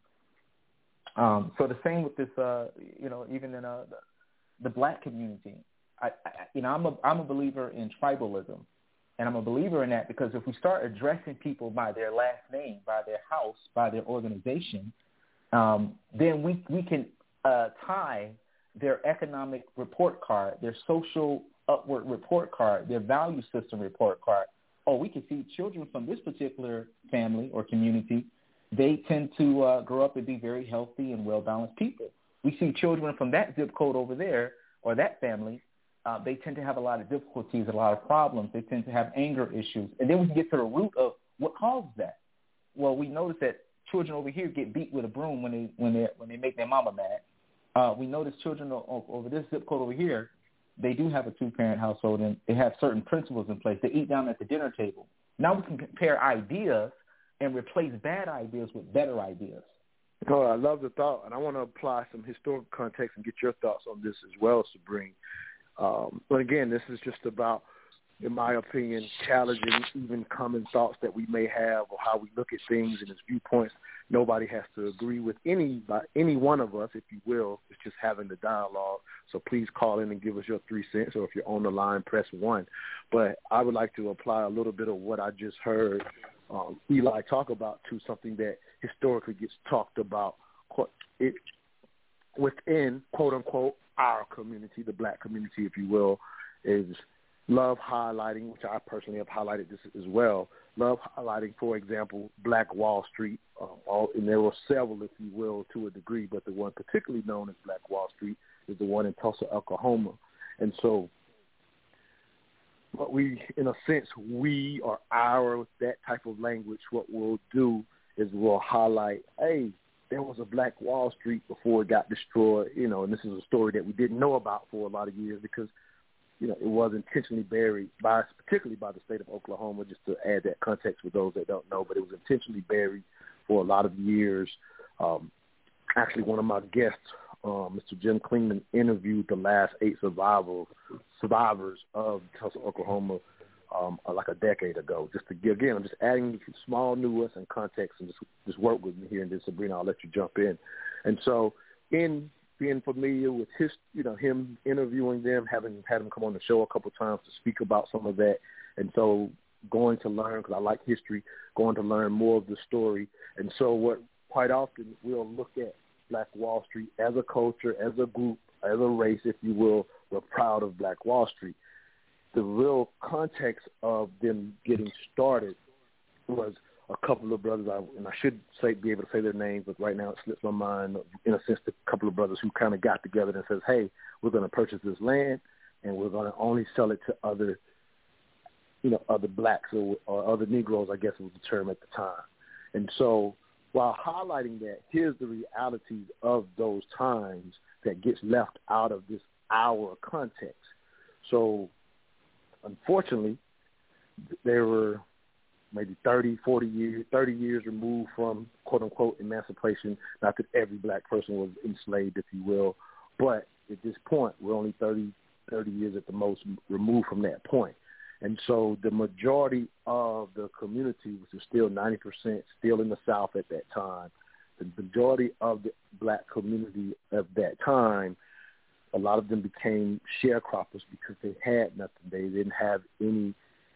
Um, so the same with this, uh, you know, even in uh, the, the black community. I, I, you know, I'm a I'm a believer in tribalism, and I'm a believer in that because if we start addressing people by their last name, by their house, by their organization, um, then we we can uh, tie their economic report card, their social upward report card, their value system report card. Oh, we can see children from this particular family or community, they tend to uh, grow up and be very healthy and well-balanced people. We see children from that zip code over there or that family, uh, they tend to have a lot of difficulties, a lot of problems. They tend to have anger issues. And then we can get to the root of what causes that. Well, we notice that children over here get beat with a broom when they when they when they make their mama mad. Uh, we notice children over this zip code over here, they do have a two-parent household, and they have certain principles in place. They eat down at the dinner table. Now we can compare ideas and replace bad ideas with better ideas. Oh, I love the thought, and I want to apply some historical context and get your thoughts on this as well, Sabrina. Um, but again, this is just about, in my opinion, challenging even common thoughts that we may have or how we look at things and its viewpoints. Nobody has to agree with any by any one of us, if you will. It's just having the dialogue. So please call in and give us your three cents, or if you're on the line, press one. But I would like to apply a little bit of what I just heard um, Eli talk about to something that historically gets talked about it within, quote unquote, our community, the black community, if you will, is love highlighting, which I personally have highlighted this as well, love highlighting, for example, Black Wall Street, um, all, and there were several, if you will, to a degree, but the one particularly known as Black Wall Street is the one in Tulsa, Oklahoma. And so what we, in a sense, we or our, that type of language, what we'll do is we'll highlight, hey, there was a Black Wall Street before it got destroyed, you know, and this is a story that we didn't know about for a lot of years because, you know, it was intentionally buried by, particularly by the state of Oklahoma, just to add that context for those that don't know, but it was intentionally buried for a lot of years. Um, actually, one of my guests, um, Mister Jim Klingman, interviewed the last eight survivors, survivors of Tulsa, Oklahoma, um, like a decade ago. Just to give, again, I'm just adding small nuance and context, and just just work with me here. And then, Sabrina, I'll let you jump in. And so, in being familiar with his, you know, him interviewing them, having had him come on the show a couple of times to speak about some of that, and so going to learn, because I like history, going to learn more of the story. And so what quite often we'll look at Black Wall Street as a culture, as a group, as a race, if you will. We're proud of Black Wall Street. The real context of them getting started was a couple of brothers, I, and I should say be able to say their names, but right now it slips my mind, in a sense, a couple of brothers who kind of got together and says, hey, we're going to purchase this land, and we're going to only sell it to other, you know, other blacks or, or other Negroes, I guess was the term at the time. And so while highlighting that, here's the realities of those times that gets left out of this our context. So unfortunately, there were maybe thirty, forty years, thirty years removed from, quote unquote, emancipation. Not that every black person was enslaved, if you will, but at this point, we're only thirty, thirty years at the most removed from that point. And so the majority of the community, which was still ninety percent still in the South at that time, the majority of the black community of that time, a lot of them became sharecroppers because they had nothing. They didn't have any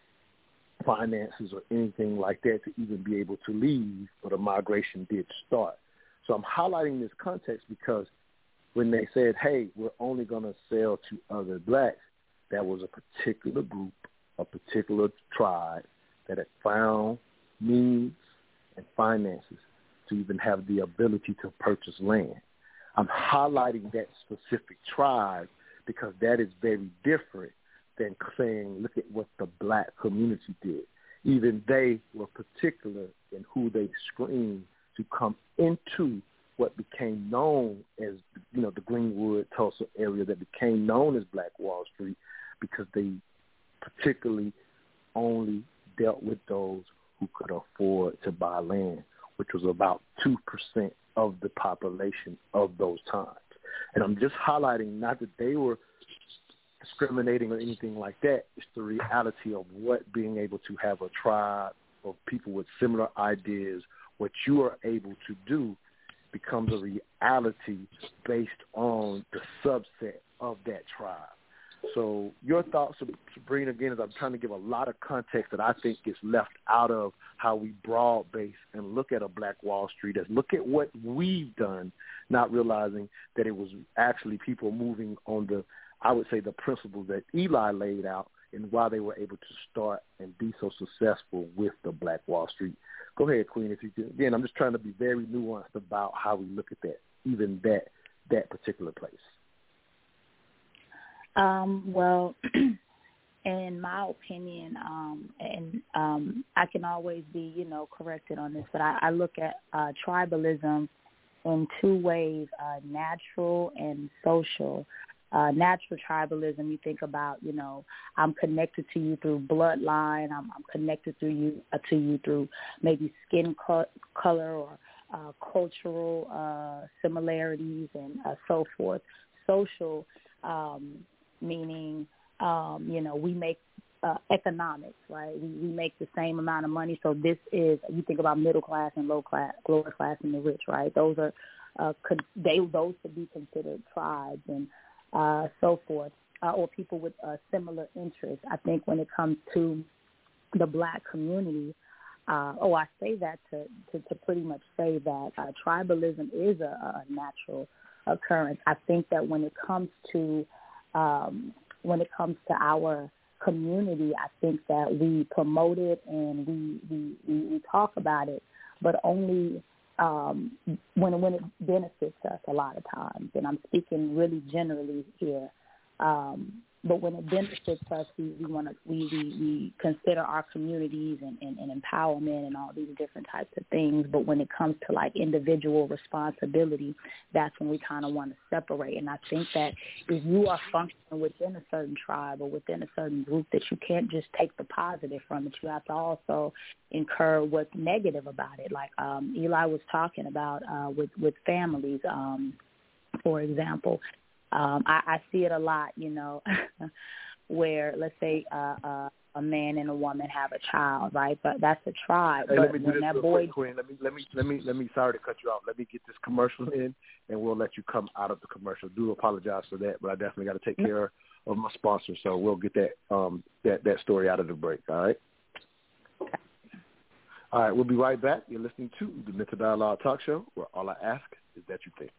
finances or anything like that to even be able to leave, but a migration did start. So I'm highlighting this context because when they said, hey, we're only going to sell to other blacks, that was a particular group, a particular tribe that had found means and finances to even have the ability to purchase land. I'm highlighting that specific tribe because that is very different than saying, look at what the black community did. Even they were particular in who they screened to come into what became known as, you know, the Greenwood, Tulsa area that became known as Black Wall Street because they particularly only dealt with those who could afford to buy land, which was about two percent of the population of those times. And I'm just highlighting not that they were discriminating or anything like that. It's the reality of what being able to have a tribe of people with similar ideas, what you are able to do becomes a reality based on the subset of that tribe. So your thoughts, Sabrina, again, is I'm trying to give a lot of context that I think gets left out of how we broad base and look at a Black Wall Street as look at what we've done, not realizing that it was actually people moving on the, I would say, the principles that Eli laid out and why they were able to start and be so successful with the Black Wall Street. Go ahead, Queen, if you can. Again, I'm just trying to be very nuanced about how we look at that, even that that particular place. Um, well, in my opinion, um, and um, I can always be, you know, corrected on this, but I, I look at uh, tribalism in two ways, uh, natural and social. uh, natural tribalism, you think about, you know, I'm connected to you through bloodline. I'm, I'm connected to you uh, to you through maybe skin co- color or uh, cultural uh, similarities and uh, so forth. Social, um, meaning, um, you know, we make uh, economics, right? We, we make the same amount of money. So this is, you think about middle class and low class, lower class and the rich, right? Those are, uh, could, they, those could be considered tribes and uh, so forth, uh, or people with uh, similar interests. I think when it comes to the black community, uh, oh, I say that to, to, to pretty much say that uh, tribalism is a, a natural occurrence. I think that when it comes to um, when it comes to our community, I think that we promote it and we we, we, we talk about it, but only um, when when it benefits us a lot of times. And I'm speaking really generally here. Um, but when it benefits us, we, we want to we, we, we consider our communities and, and, and empowerment and all these different types of things. But when it comes to like individual responsibility, that's when we kind of want to separate. And I think that if you are functioning within a certain tribe or within a certain group, that you can't just take the positive from it. You have to also incur what's negative about it. Like um, Eli was talking about uh, with with families, um, for example. Um, I, I see it a lot, you know, where let's say uh, uh, a man and a woman have a child, right? But that's a tribe. Hey, but let me do when this that real boy, quick, Queen. Let me let me let me let me. Sorry to cut you off. Let me get this commercial in, and we'll let you come out of the commercial. Do apologize for that, but I definitely got to take care of my sponsor, so we'll get that um that that story out of the break. All right. All right. We'll be right back. You're listening to the Mental Dialogue Talk Show, where all I ask is that you think.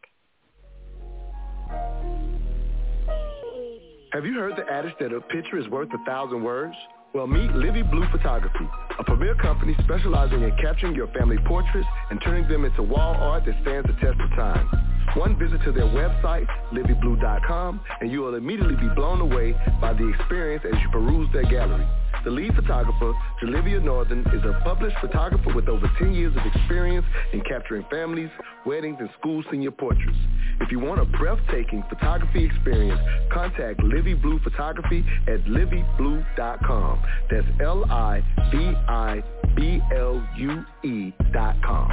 Have you heard the adage that a picture is worth a thousand words? Well, meet Livy Blue Photography, a premier company specializing in capturing your family portraits and turning them into wall art that stands the test of time. One visit to their website, livy blue dot com, and you will immediately be blown away by the experience as you peruse their gallery. The lead photographer, Jalivia Northern, is a published photographer with over ten years of experience in capturing families, weddings, and school senior portraits. If you want a breathtaking photography experience, contact Livy Blue Photography at livy blue dot com. That's L I V I B L U E dot com.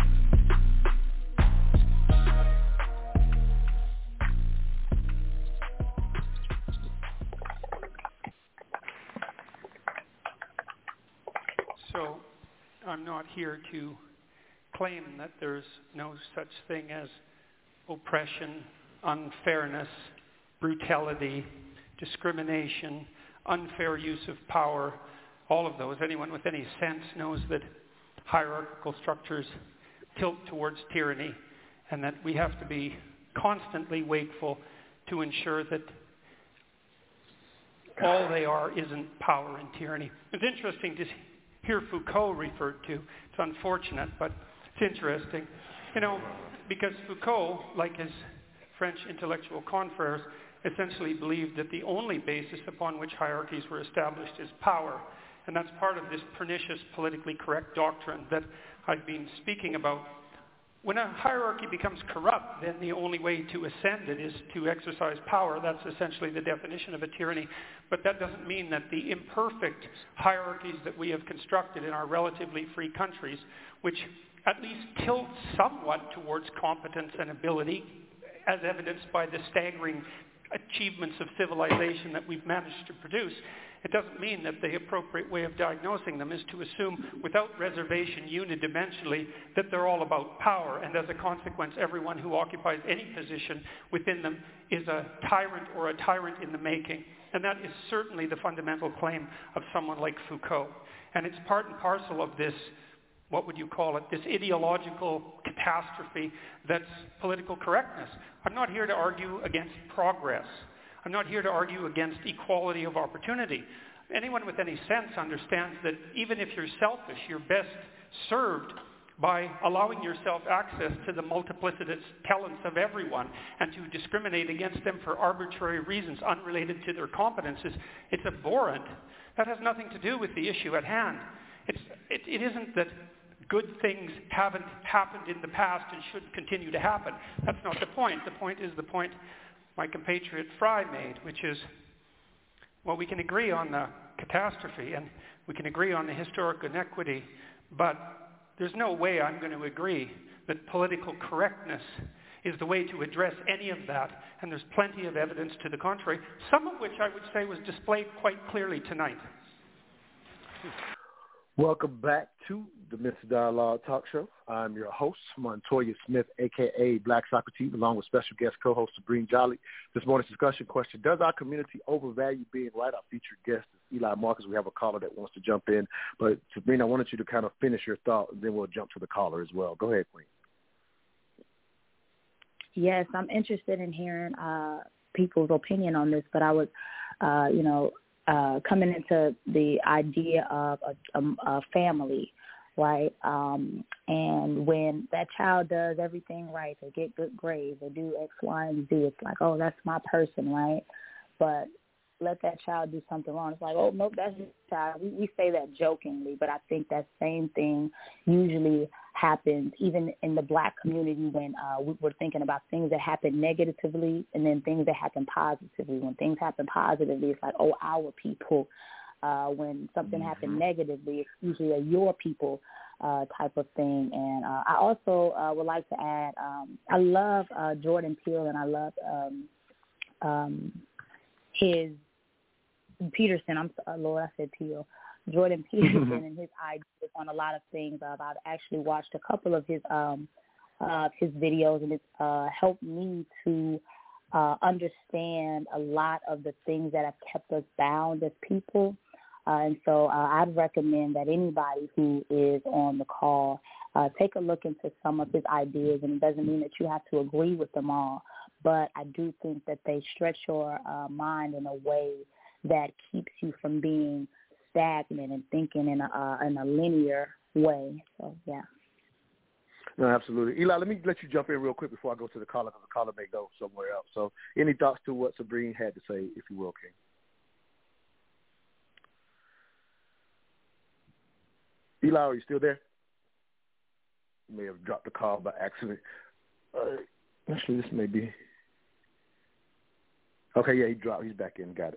So I'm not here to claim that there's no such thing as oppression, unfairness, brutality, discrimination, unfair use of power, all of those. Anyone with any sense knows that hierarchical structures tilt towards tyranny and that we have to be constantly wakeful to ensure that all they are isn't power and tyranny. It's interesting to hear Foucault referred to. It's unfortunate, but it's interesting. You know, because Foucault, like his French intellectual confreres, essentially believed that the only basis upon which hierarchies were established is power. And that's part of this pernicious politically correct doctrine that I've been speaking about. When a hierarchy becomes corrupt, then the only way to ascend it is to exercise power. That's essentially the definition of a tyranny. But that doesn't mean that the imperfect hierarchies that we have constructed in our relatively free countries, which at least tilt somewhat towards competence and ability, as evidenced by the staggering achievements of civilization that we've managed to produce, it doesn't mean that the appropriate way of diagnosing them is to assume without reservation unidimensionally that they're all about power, and as a consequence everyone who occupies any position within them is a tyrant or a tyrant in the making. And that is certainly the fundamental claim of someone like Foucault. And it's part and parcel of this, what would you call it, this ideological catastrophe that's political correctness. I'm not here to argue against progress. I'm not here to argue against equality of opportunity. Anyone with any sense understands that even if you're selfish, you're best served by allowing yourself access to the multiplicitous talents of everyone and to discriminate against them for arbitrary reasons unrelated to their competences. It's abhorrent. That has nothing to do with the issue at hand. It's, it, it isn't that good things haven't happened in the past and shouldn't continue to happen. That's not the point. The point is the point my compatriot Fry made, which is, well, we can agree on the catastrophe and we can agree on the historic inequity, but there's no way I'm going to agree that political correctness is the way to address any of that, and there's plenty of evidence to the contrary, some of which I would say was displayed quite clearly tonight. Welcome back to the Mister Dialogue Talk Show. I'm your host, Montoya Smith, a k a. Black Socrates, along with special guest co-host Sabrina Jolly. This morning's discussion question, does our community overvalue being right? Our featured guest is Eli Marcus. We have a caller that wants to jump in. But Sabrina, I wanted you to kind of finish your thought, and then we'll jump to the caller as well. Go ahead, Queen. Yes, I'm interested in hearing uh, people's opinion on this, but I would, uh, you know, uh, coming into the idea of a, a, a family, right? Um, and when that child does everything right, they get good grades, they do X, Y, and Z, it's like, oh, that's my person, right? But let that child do something wrong. It's like, oh, nope, that's your child. We, we say that jokingly, but I think that same thing usually happens even in the black community when uh, we, we're thinking about things that happen negatively and then things that happen positively. When things happen positively, it's like, oh, our people. Uh, when something mm-hmm. happened negatively, it's usually a your people uh, type of thing. And uh, I also uh, would like to add, um, I love uh, Jordan Peele, and I love um, um, his Peterson. I'm uh, Lord, I said Peele. Jordan Peterson and his ideas on a lot of things. Uh, I've actually watched a couple of his um, uh, his videos, and it's uh, helped me to uh, understand a lot of the things that have kept us bound as people. Uh, and so uh, I'd recommend that anybody who is on the call uh, take a look into some of his ideas. And it doesn't mean that you have to agree with them all, but I do think that they stretch your uh, mind in a way that keeps you from being stagnant and thinking in a, uh, in a linear way. So, yeah. No, absolutely. Eli, let me let you jump in real quick before I go to the caller, because the caller may go somewhere else. So any thoughts to what Sabrina had to say, if you will, King? Eli, are you still there? You may have dropped the call by accident. Uh, actually, this may be... Okay, yeah, he dropped. He's back in. Got it.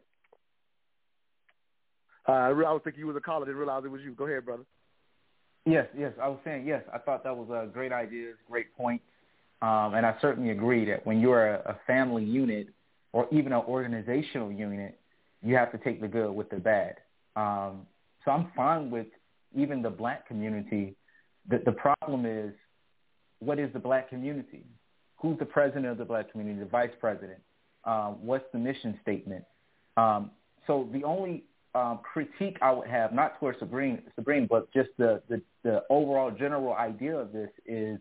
Uh, I was thinking you was a caller. Didn't realize it was you. Go ahead, brother. Yes, yes. I was saying, yes, I thought that was a great idea, great point. Um, and I certainly agree that when you're a, a family unit or even an organizational unit, you have to take the good with the bad. Um, so I'm fine with even the black community. The, the problem is, what is the black community? Who's the president of the black community, the vice president? Um, what's the mission statement? Um, so the only um, critique I would have, not towards Sabrina, Sabrina but just the, the, the overall general idea of this is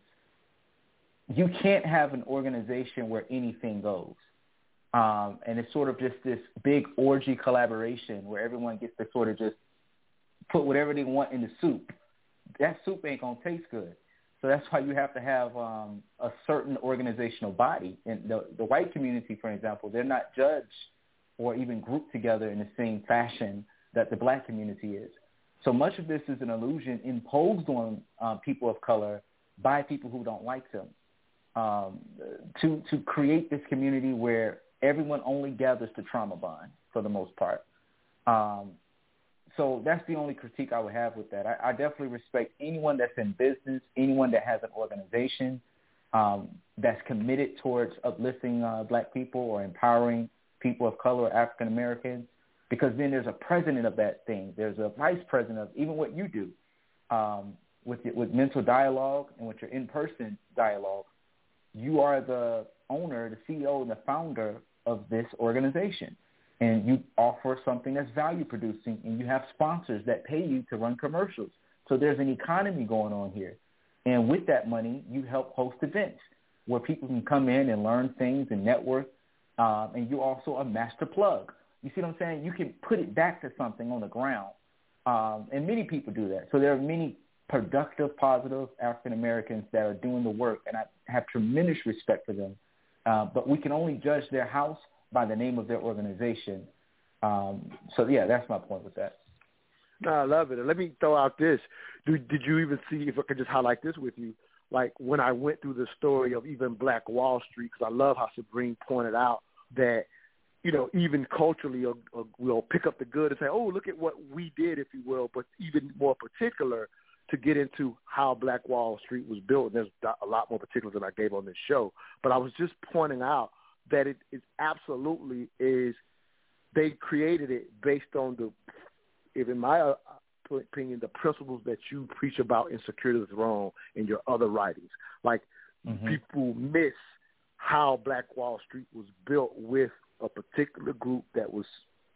you can't have an organization where anything goes. Um, and it's sort of just this big orgy collaboration where everyone gets to sort of just put whatever they want in the soup. That soup ain't going to taste good. So that's why you have to have um, a certain organizational body. And the, the white community, for example, they're not judged or even grouped together in the same fashion that the black community is. So much of this is an illusion imposed on uh, people of color by people who don't like them um, to, to create this community where everyone only gathers to trauma bond for the most part. Um, So that's the only critique I would have with that. I, I definitely respect anyone that's in business, anyone that has an organization um, that's committed towards uplifting uh, black people or empowering people of color or African Americans, because then there's a president of that thing. There's a vice president of even what you do um, with with mental dialogue and with your in-person dialogue. You are the owner, the C E O, and the founder of this organization. And you offer something that's value producing, and you have sponsors that pay you to run commercials. So there's an economy going on here. And with that money, you help host events where people can come in and learn things and network. Um, and you're also a master plug. You see what I'm saying? You can put it back to something on the ground. Um, and many people do that. So there are many productive, positive African Americans that are doing the work, and I have tremendous respect for them. Uh, but we can only judge their house by the name of their organization. Um, so, yeah, that's my point with that. No, I love it. And let me throw out this. Did, did you even see, if I could just highlight this with you, like when I went through the story of even Black Wall Street, because I love how Sabrina pointed out that, you know, even culturally uh, uh, we'll pick up the good and say, oh, look at what we did, if you will, but even more particular to get into how Black Wall Street was built. And there's a lot more particulars than I gave on this show. But I was just pointing out that it, it absolutely is, they created it based on the, if in my opinion, the principles that you preach about in Security of the Throne in your other writings. Like, mm-hmm. people miss how Black Wall Street was built with a particular group that was,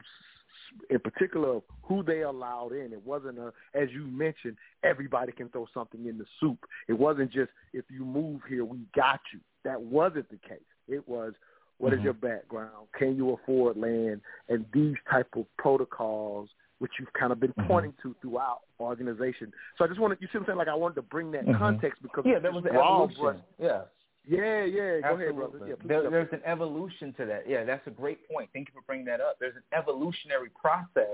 in particular, who they allowed in. It wasn't, a, as you mentioned, everybody can throw something in the soup. It wasn't just, if you move here, we got you. That wasn't the case. It was, what mm-hmm. is your background? Can you afford land? And these type of protocols, which you've kind of been mm-hmm. pointing to throughout organization. So I just wanted, you see what I'm saying? Like, I wanted to bring that mm-hmm. context because yeah, there was an evolution. Yeah. Yeah, yeah. Go Absolutely. ahead, brother. Yeah, there, there's an evolution to that. Yeah, that's a great point. Thank you for bringing that up. There's an evolutionary process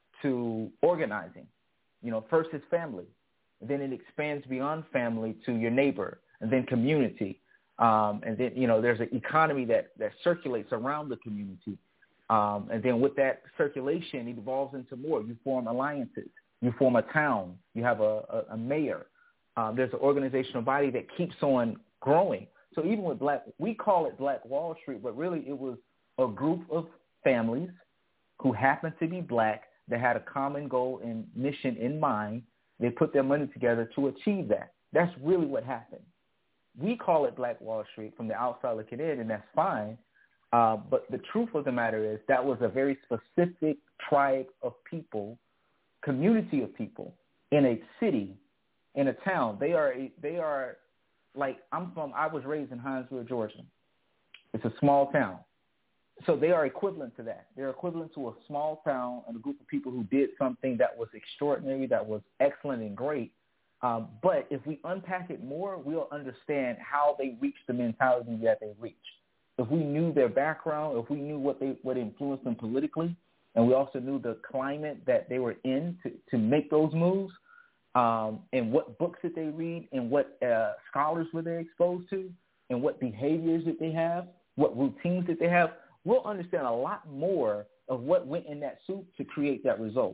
to organizing. You know, first it's family. Then it expands beyond family to your neighbor, and then community. Um, and then, you know, there's an economy that, that circulates around the community. Um, and then with that circulation, it evolves into more. You form alliances. You form a town. You have a, a, a mayor. Um, there's an organizational body that keeps on growing. So even with Black, we call it Black Wall Street, but really it was a group of families who happened to be Black that had a common goal and mission in mind. They put their money together to achieve that. That's really what happened. We call it Black Wall Street from the outside looking in, and that's fine. Uh, but the truth of the matter is that was a very specific tribe of people, community of people in a city, in a town. They are, a, they are like, I'm from, I was raised in Hinesville, Georgia. It's a small town. So they are equivalent to that. They're equivalent to a small town and a group of people who did something that was extraordinary, that was excellent and great. Um, but if we unpack it more, we'll understand how they reached the mentality that they reached. If we knew their background, if we knew what they what influenced them politically, and we also knew the climate that they were in to, to make those moves, um, and what books did they read, and what uh, scholars were they exposed to, and what behaviors did they have, what routines did they have, we'll understand a lot more of what went in that soup to create that result.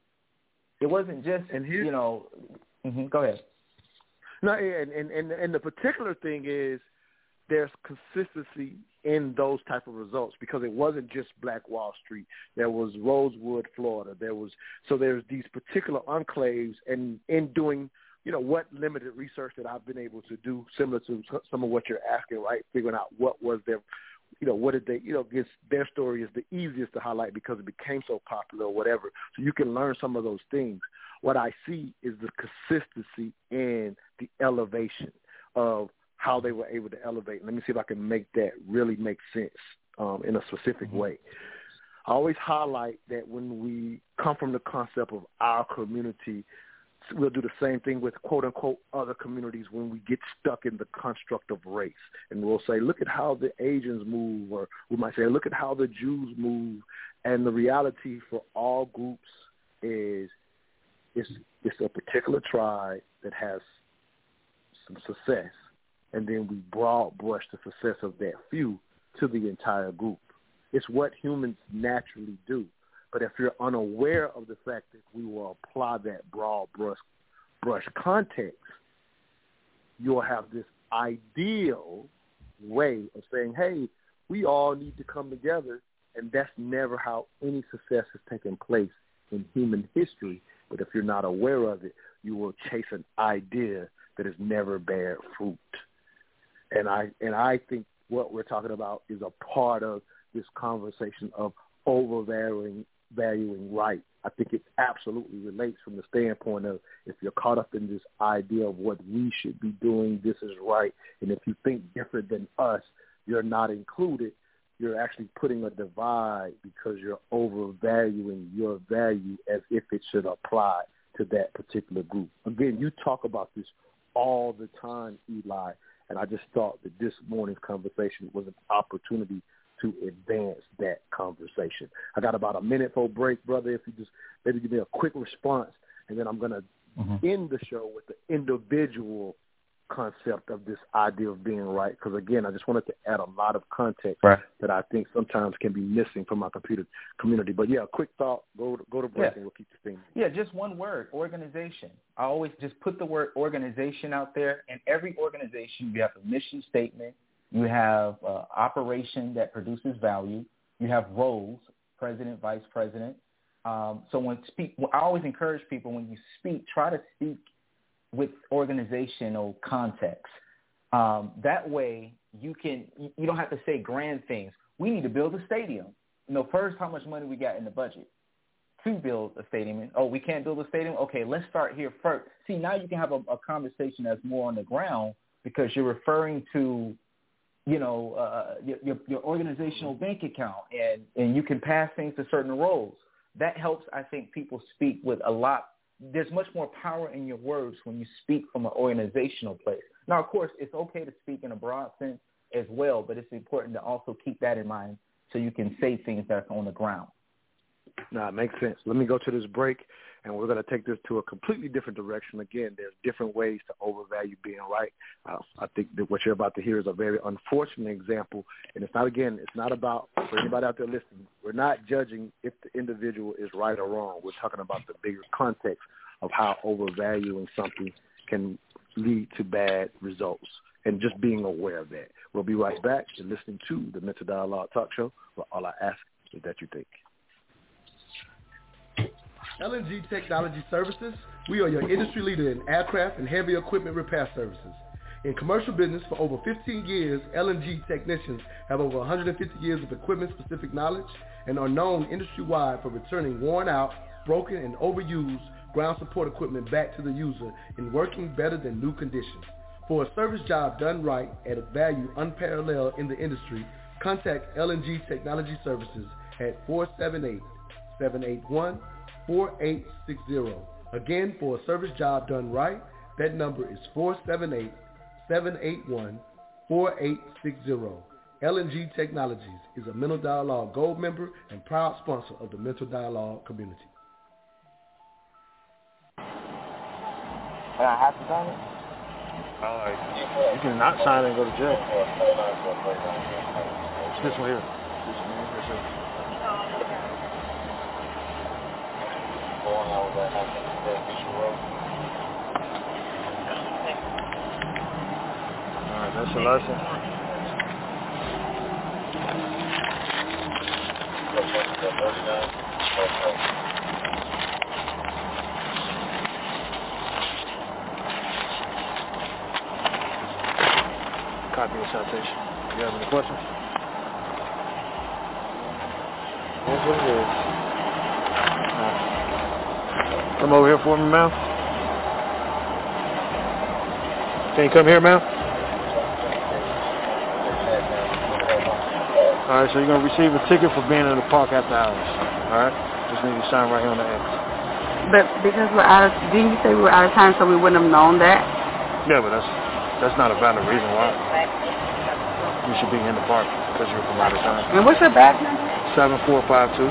It wasn't just, and you know, mm-hmm, go ahead. No, and, and, and, and the particular thing is there's consistency in those type of results because it wasn't just Black Wall Street. There was Rosewood, Florida. There was, so there's these particular enclaves, and in doing, you know, what limited research that I've been able to do, similar to some of what you're asking, right, figuring out what was their, you know, what did they, you know, guess their story is the easiest to highlight because it became so popular or whatever. So you can learn some of those things. What I see is the consistency and the elevation of how they were able to elevate. Let me see if I can make that really make sense um, in a specific mm-hmm. way. I always highlight that when we come from the concept of our community, we'll do the same thing with quote-unquote other communities when we get stuck in the construct of race. And we'll say, look at how the Asians move, or we might say, look at how the Jews move. And the reality for all groups is it's, it's a particular tribe that has some success, and then we broad brush the success of that few to the entire group. It's what humans naturally do. But if you're unaware of the fact that we will apply that broad brush, brush context, you'll have this ideal way of saying, hey, we all need to come together, and that's never how any success has taken place in human history. But if you're not aware of it, you will chase an idea that has never bear fruit. And I and I think what we're talking about is a part of this conversation of overvaluing valuing right. I think it absolutely relates from the standpoint of if you're caught up in this idea of what we should be doing, this is right, and if you think different than us, you're not included, you're actually putting a divide because you're overvaluing your value as if it should apply to that particular group. Again, you talk about this all the time, Eli, and I just thought that this morning's conversation was an opportunity to advance that conversation. I got about a minute for a break, brother. If you just maybe give me a quick response, and then I'm going to mm-hmm. end the show with the individual concept of this idea of being right, because again, I just wanted to add a lot of context right. that I think sometimes can be missing from our computer community. But yeah, quick thought, go to, go to break yeah. and we'll keep the thing. Yeah, just one word, organization. I always just put the word organization out there. In every organization, you have a mission statement, you have uh, operation that produces value, you have roles, president, vice president. Um, so when speak, I always encourage people, when you speak, try to speak with organizational context. Um, that way you can, you don't have to say grand things. We need to build a stadium. You know, first, how much money we got in the budget to build a stadium? Oh, we can't build a stadium? Okay, let's start here first. See, now you can have a, a conversation that's more on the ground because you're referring to, you know, uh, your, your, your organizational bank account, and, and you can pass things to certain roles. That helps, I think, people speak with a lot. There's much more power in your words when you speak from an organizational place. Now, of course, it's okay to speak in a broad sense as well, but it's important to also keep that in mind so you can say things that's on the ground. No, it makes sense. Let me go to this break, and we're going to take this to a completely different direction. Again, there's different ways to overvalue being right. Uh, I think that what you're about to hear is a very unfortunate example, and it's not, again, it's not about, for anybody out there listening, we're not judging if the individual is right or wrong. We're talking about the bigger context of how overvaluing something can lead to bad results, and just being aware of that. We'll be right back. You're listening to the Mental Dialogue Talk Show, where all I ask is that you think. L and G Technology Services, we are your industry leader in aircraft and heavy equipment repair services. In commercial business for over fifteen years, L and G technicians have over one hundred fifty years of equipment-specific knowledge and are known industry-wide for returning worn out, broken, and overused ground support equipment back to the user in working better than new conditions. For a service job done right at a value unparalleled in the industry, contact L and G Technology Services at four seven eight, seven eight one, four eight six zero. Again, for a service job done right, that number is four seven eight, seven eight one, four eight six zero. L and G Technologies is a Mental Dialogue Gold member and proud sponsor of the Mental Dialogue community. Can I have to sign it? Uh, you can not sign it and go to jail. It's this one here. This one here. Yes, sir. All right, that's your license. Copy of citation. You have any questions? That's what it is. Right. Come over here for me, ma'am. Can you come here, ma'am? All right, so you're going to receive a ticket for being in the park after hours. All right? Just need to sign right here on the X. But because we're out of, didn't you say we were out of time so we wouldn't have known that? Yeah, but that's that's not a valid reason why you should be in the park, because you're from out of time. And what's your badge number? seven four five two.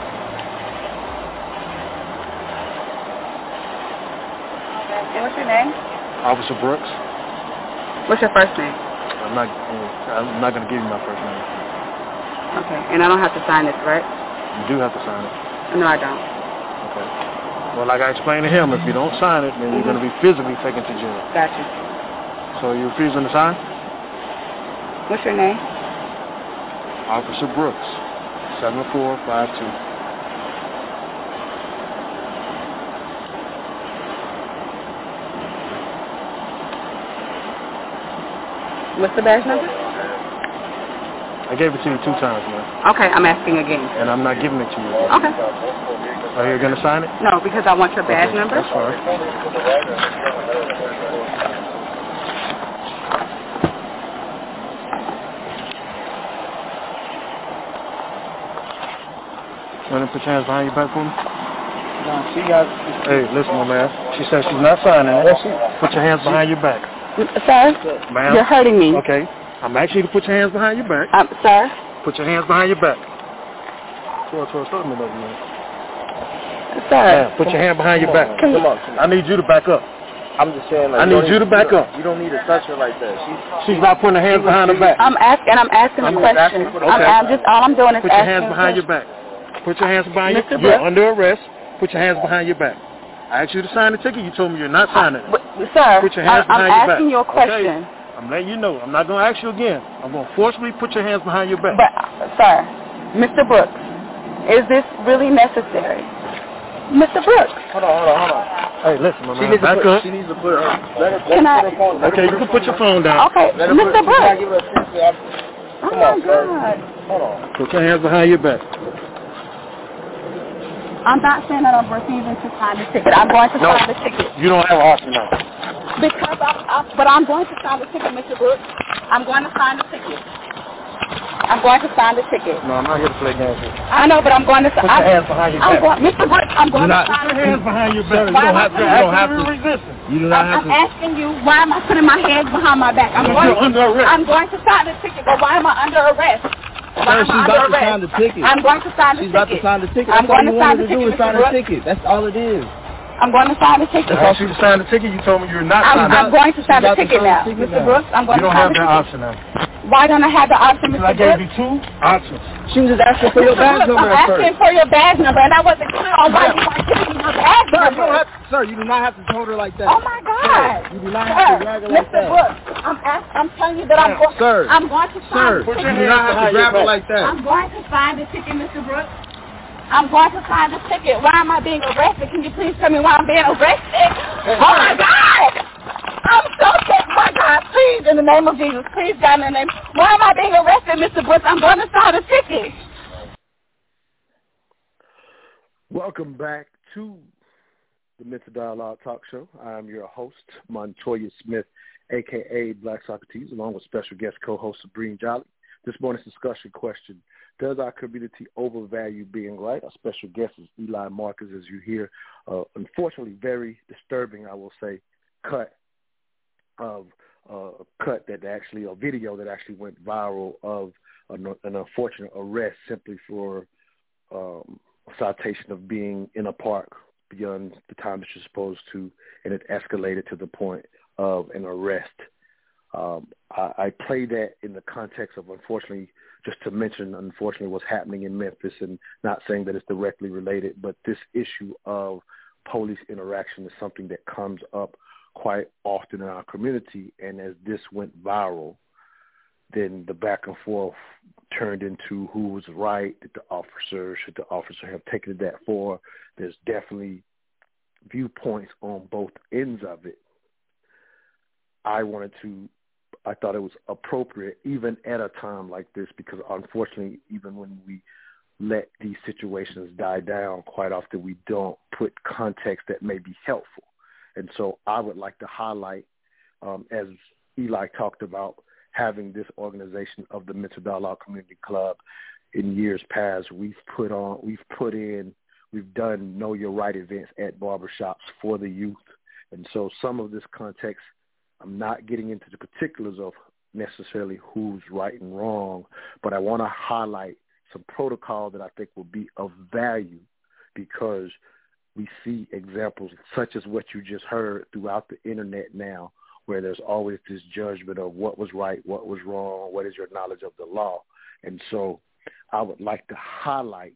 And what's your name? Officer Brooks. What's your first name? I'm not I'm not going to give you my first name. Okay, and I don't have to sign this, right? You do have to sign it. No, I don't. Okay. Well, like I explained to him, if you don't sign it, then mm-hmm. you're going to be physically taken to jail. Gotcha. So you're refusing to sign? What's your name? Officer Brooks, seven four five two. What's the badge number? I gave it to you two times, man. Okay, I'm asking again. And I'm not giving it to you. Okay. Are you going to sign it? No, because I want your badge okay, number. That's fine. You want to put your hands behind your back for me? No, she got... Hey, listen, my man. She said she's not signing it. Put your hands behind your back. Sir, ma'am. You're hurting me. Okay. I'm asking you to put your hands behind your back. Um, sir? Put your hands behind your back. twelve twelve, start me over here. Sir. Yeah, put your hand behind your back. Come on. I need you to back up. I'm just saying, like, I need you to back up. You don't need to touch her like that. She's She's not putting her hands behind her back. I'm asking. I'm asking a question. Okay. I'm, I'm just all I'm doing is Put your asking. hands behind your back. Put your hands behind Mister your. You're Brooks? under arrest. Put your hands behind your back. I asked you to sign the ticket. You told me you're not signing it. But, sir, Put your hands I, I'm behind your back. asking you a question. Okay? I'm letting you know. I'm not going to ask you again. I'm going to forcibly put your hands behind your back. But, sir, Mister Brooks, is this really necessary? Mister Brooks. Hold on, hold on, hold on. Hey, listen, my She man. needs to Back put, up. She needs to put her. Let her, let Can her I- put her phone down. Okay, you can put your phone down. Okay, Let her Mister put, Brooks. Give her a sense of, Oh come my on, sir. God. Hold on. Put your hands behind your back. I'm not saying that I'm refusing to sign the ticket. I'm going to No, sign the ticket. you don't have an option now. Because I'm, I'm, but I'm going to sign the ticket, Mister Brooks. I'm going to sign the ticket. I'm going to sign the ticket. No, I'm not here to play games with you. I know, but I'm going to sign. Put your hands behind your I'm back. going, Mister Brooks, I'm going You're not- to sign Put your the hands behind your back. Why You don't am I have to. putting- You don't have to resist. You do not I'm, have I'm to. asking you, why am I putting my hands behind my back? I'm Because going, you're under arrest. I'm going to sign the ticket, but why am I under arrest? Why am I Sir, she's under about to arrest? sign the ticket. I'm going to sign the She's ticket. about to sign the ticket. I'm That's all going you to sign wanted the to do ticket, is sign Mister a Brooks. ticket. That's all it is. I'm going to sign the ticket. I asked you to sign the ticket. You told me you're not I'm, signing I'm going to sign the about to ticket sign the now. ticket Mister now. Brooks, I'm going You to don't sign have the that ticket. option now. Why don't I have the option, Because Mister I gave Brooks? you two options. She was just asking for your Mister badge Brooks, number I'm at first. asking for your badge number, and I wasn't clear on why you weren't giving me your badge Sir, you number. don't have, sir, you do not have to hold her like that. Oh my God! Sir, you do not have Sir, to drag her like Mister that. Brooks, I'm ask, I'm telling you that I'm going. Sir, I'm going to sign sir, the ticket. you do not have to grab her like that. I'm going to sign the ticket, Mister Brooks. I'm going to sign the ticket. Why am I being arrested? Can you please tell me why I'm being arrested? Oh my God! I'm so sick. My God, please, in the name of Jesus, please, God, in the name. Why am I being arrested, Mister Brooks? I'm going to sign the ticket. Welcome back to the Mental Dialogue Talk Show. I'm your host, Montoya Smith, a k a. Black Socrates, along with special guest co-host Sabrina Jolly. This morning's discussion question, does our community overvalue being right? Our special guest is Eli Marcus, as you hear. Uh, unfortunately, very disturbing, I will say, cut of uh, a cut that actually, a video that actually went viral of an, an unfortunate arrest simply for um, a citation of being in a park beyond the time that you're supposed to, and it escalated to the point of an arrest. Um, I, I play that in the context of, unfortunately, just to mention, unfortunately, what's happening in Memphis, and not saying that it's directly related, but this issue of police interaction is something that comes up quite often in our community. And as this went viral, then the back and forth turned into who was right. Did the officer, should the officer have taken it that far? There's definitely viewpoints on both ends of it. I wanted to, I thought it was appropriate, even at a time like this, because unfortunately, even when we let these situations die down, quite often we don't put context that may be helpful. And so I would like to highlight, um, as Eli talked about, having this organization of the Mental Dialogue Community Club in years past. We've put on, we've put in, we've done Know Your Right events at barbershops for the youth. And so some of this context, I'm not getting into the particulars of necessarily who's right and wrong, but I want to highlight some protocol that I think will be of value, because we see examples such as what you just heard throughout the internet now, where there's always this judgment of what was right, what was wrong, what is your knowledge of the law. And so I would like to highlight,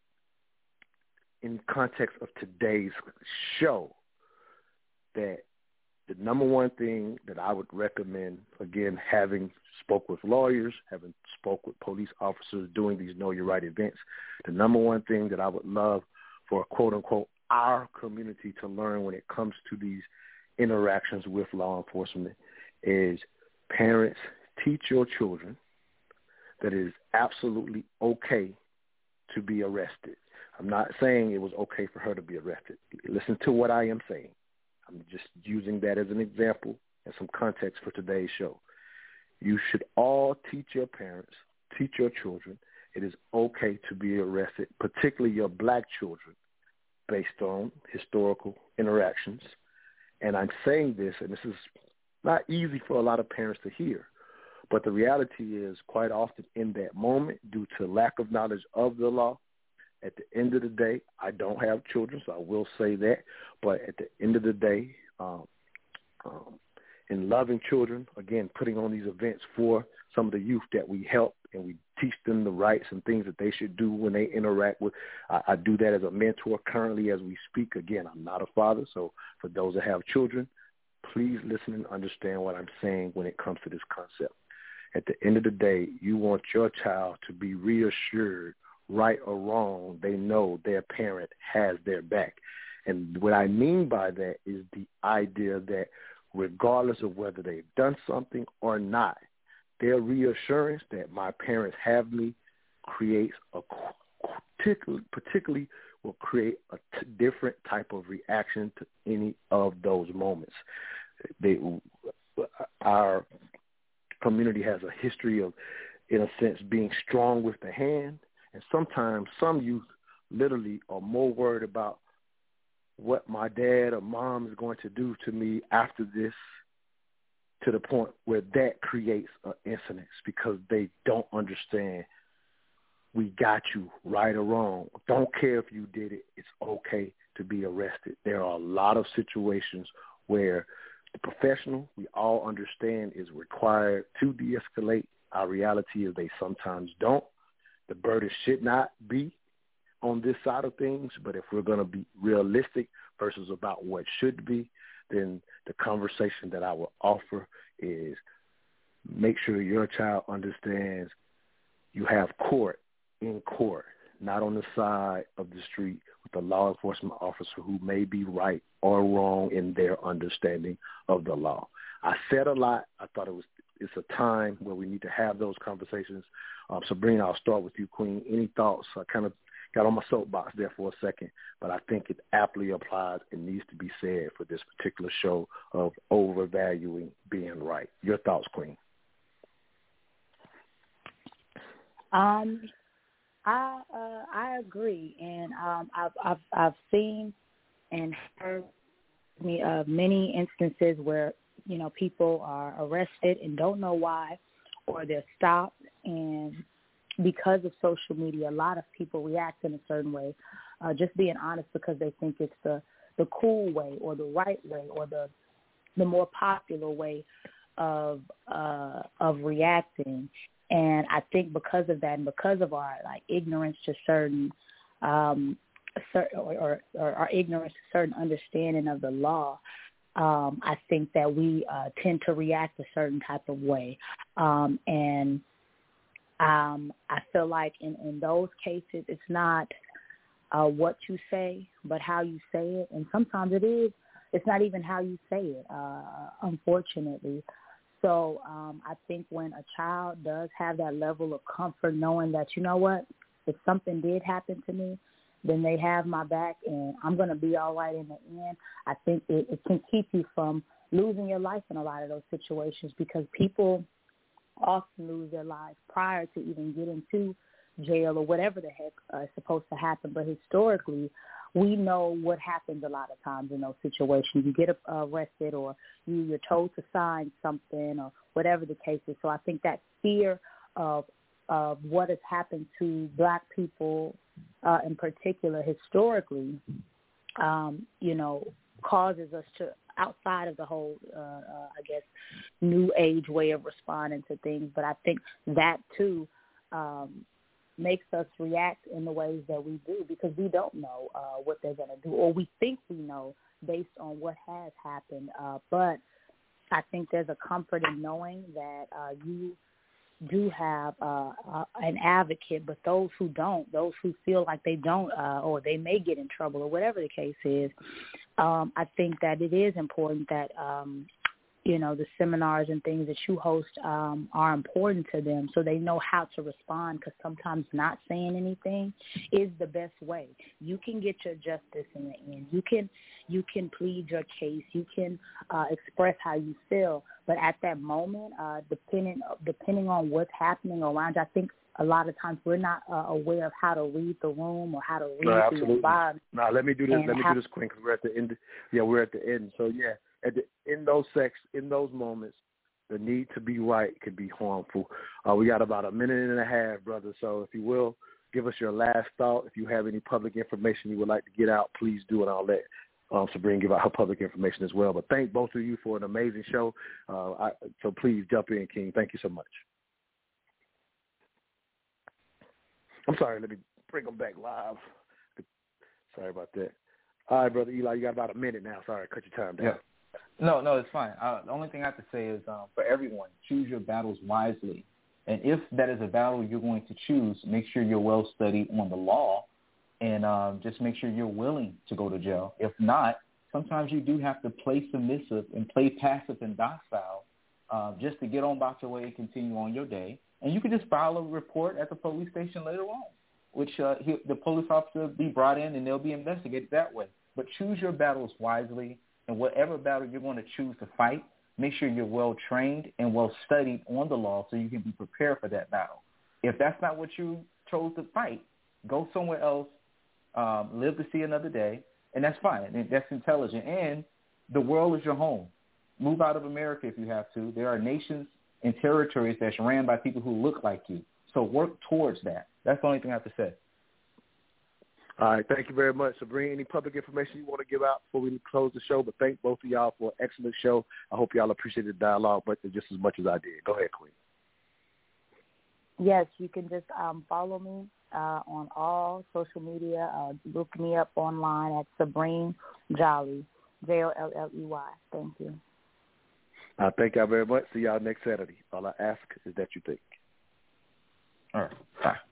in context of today's show, that the number one thing that I would recommend, again, having spoke with lawyers, having spoke with police officers doing these Know Your Right events, the number one thing that I would love for, quote unquote, our community to learn when it comes to these interactions with law enforcement is, parents, teach your children that it is absolutely okay to be arrested. I'm not saying it was okay for her to be arrested. Listen to what I am saying. I'm just using that as an example and some context for today's show. You should all teach your parents, teach your children, it is okay to be arrested, particularly your black children, based on historical interactions. And I'm saying this, and this is not easy for a lot of parents to hear, but the reality is quite often in that moment, due to lack of knowledge of the law, at the end of the day, I don't have children, so I will say that, but at the end of the day, um, um, in loving children, again, putting on these events for some of the youth that we help, and we teach them the rights and things that they should do when they interact with. I, I do that as a mentor currently as we speak. Again, I'm not a father, so for those that have children, please listen and understand what I'm saying when it comes to this concept. At the end of the day, you want your child to be reassured, right or wrong, they know their parent has their back. And what I mean by that is the idea that regardless of whether they've done something or not, their reassurance that my parents have me creates a particularly, particularly will create a t- different type of reaction to any of those moments. They, our community has a history of, in a sense, being strong with the hand, and sometimes some youth literally are more worried about what my dad or mom is going to do to me after this, to the point where that creates an incident because they don't understand we got you, right or wrong. Don't care if you did it. It's okay to be arrested. There are a lot of situations where the professional, we all understand, is required to de-escalate. Our reality is they sometimes don't. The burden should not be on this side of things, but if we're going to be realistic versus about what should be, then the conversation that I will offer is make sure your child understands you have court in court, not on the side of the street with a law enforcement officer who may be right or wrong in their understanding of the law. I said a lot. I thought it was it's a time where we need to have those conversations. Um, Sabrina, I'll start with you, Queen. Any thoughts? I kind of got on my soapbox there for a second, but I think it aptly applies and needs to be said for this particular show of overvaluing being right. Your thoughts, Queen? Um, I uh, I agree, and um, I've I've I've seen and heard me of many instances where you know people are arrested and don't know why, or they're stopped, and because of social media, a lot of people react in a certain way, uh, just being honest because they think it's the, the cool way or the right way or the the more popular way of uh, of reacting. And I think because of that and because of our like ignorance to certain um, certain or, or, or our ignorance to certain understanding of the law, um, I think that we uh, tend to react a certain type of way, um, and Um, I feel like in, in those cases, it's not uh, what you say, but how you say it. And sometimes it is, it's not even how you say it, uh, unfortunately. So um, I think when a child does have that level of comfort knowing that, you know what, if something did happen to me, then they have my back and I'm going to be all right in the end, I think it, it can keep you from losing your life in a lot of those situations because people often lose their lives prior to even getting to jail or whatever the heck uh, is supposed to happen. But historically, we know what happens a lot of times in those situations. You get uh, arrested or you, you're told to sign something or whatever the case is. So I think that fear of of what has happened to black people uh, in particular historically, um, you know, causes us to, outside of the whole, uh, uh, I guess, new age way of responding to things. But I think that, too, um, makes us react in the ways that we do because we don't know uh, what they're going to do, or we think we know based on what has happened. Uh, but I think there's a comfort in knowing that uh, you do have uh, uh, an advocate, but those who don't, those who feel like they don't uh, or they may get in trouble or whatever the case is, um, I think that it is important that, um, you know, the seminars and things that you host um, are important to them so they know how to respond because sometimes not saying anything is the best way. You can get your justice in the end. You can you can plead your case. You can uh, express how you feel. But at that moment, uh, depending depending on what's happening around you, I think a lot of times we're not uh, aware of how to read the room or how to read no, the environment. No, let me do this. And Let me how- do this quick because we're at the end. Yeah, we're at the end. So yeah, at the, in those sex, in those moments, the need to be right could be harmful. Uh, we got about a minute and a half, brother. So if you will, give us your last thought. If you have any public information you would like to get out, please do, and I'll let um, Sabrina give out her public information as well. But thank both of you for an amazing show. Uh, I, so please jump in, King. Thank you so much. I'm sorry. Let me bring them back live. Sorry about that. All right, Brother Eli, you got about a minute now. Sorry, cut your time down. Yeah. No, no, it's fine. Uh, the only thing I have to say is um, for everyone, choose your battles wisely. And if that is a battle you're going to choose, make sure you're well studied on the law and um, just make sure you're willing to go to jail. If not, sometimes you do have to play submissive and play passive and docile uh, just to get on about your way and continue on your day. And you can just file a report at the police station later on, which uh, he, the police officer will be brought in and they'll be investigated that way. But choose your battles wisely, and whatever battle you're going to choose to fight, make sure you're well trained and well studied on the law so you can be prepared for that battle. If that's not what you chose to fight, go somewhere else, um, live to see another day, and that's fine. That's intelligent. And the world is your home. Move out of America if you have to. There are nations and territories that's ran by people who look like you. So work towards that. That's the only thing I have to say. All right, thank you very much. Sabrina, any public information you want to give out before we close the show? But thank both of y'all for an excellent show. I hope y'all appreciated the dialogue but just as much as I did. Go ahead, Queen. Yes, you can just um, follow me uh, on all social media. Uh, look me up online at Sabrina Jolley, J O L L E Y. Thank you. Uh, thank y'all very much. See y'all next Saturday. All I ask is that you think. All right. Bye.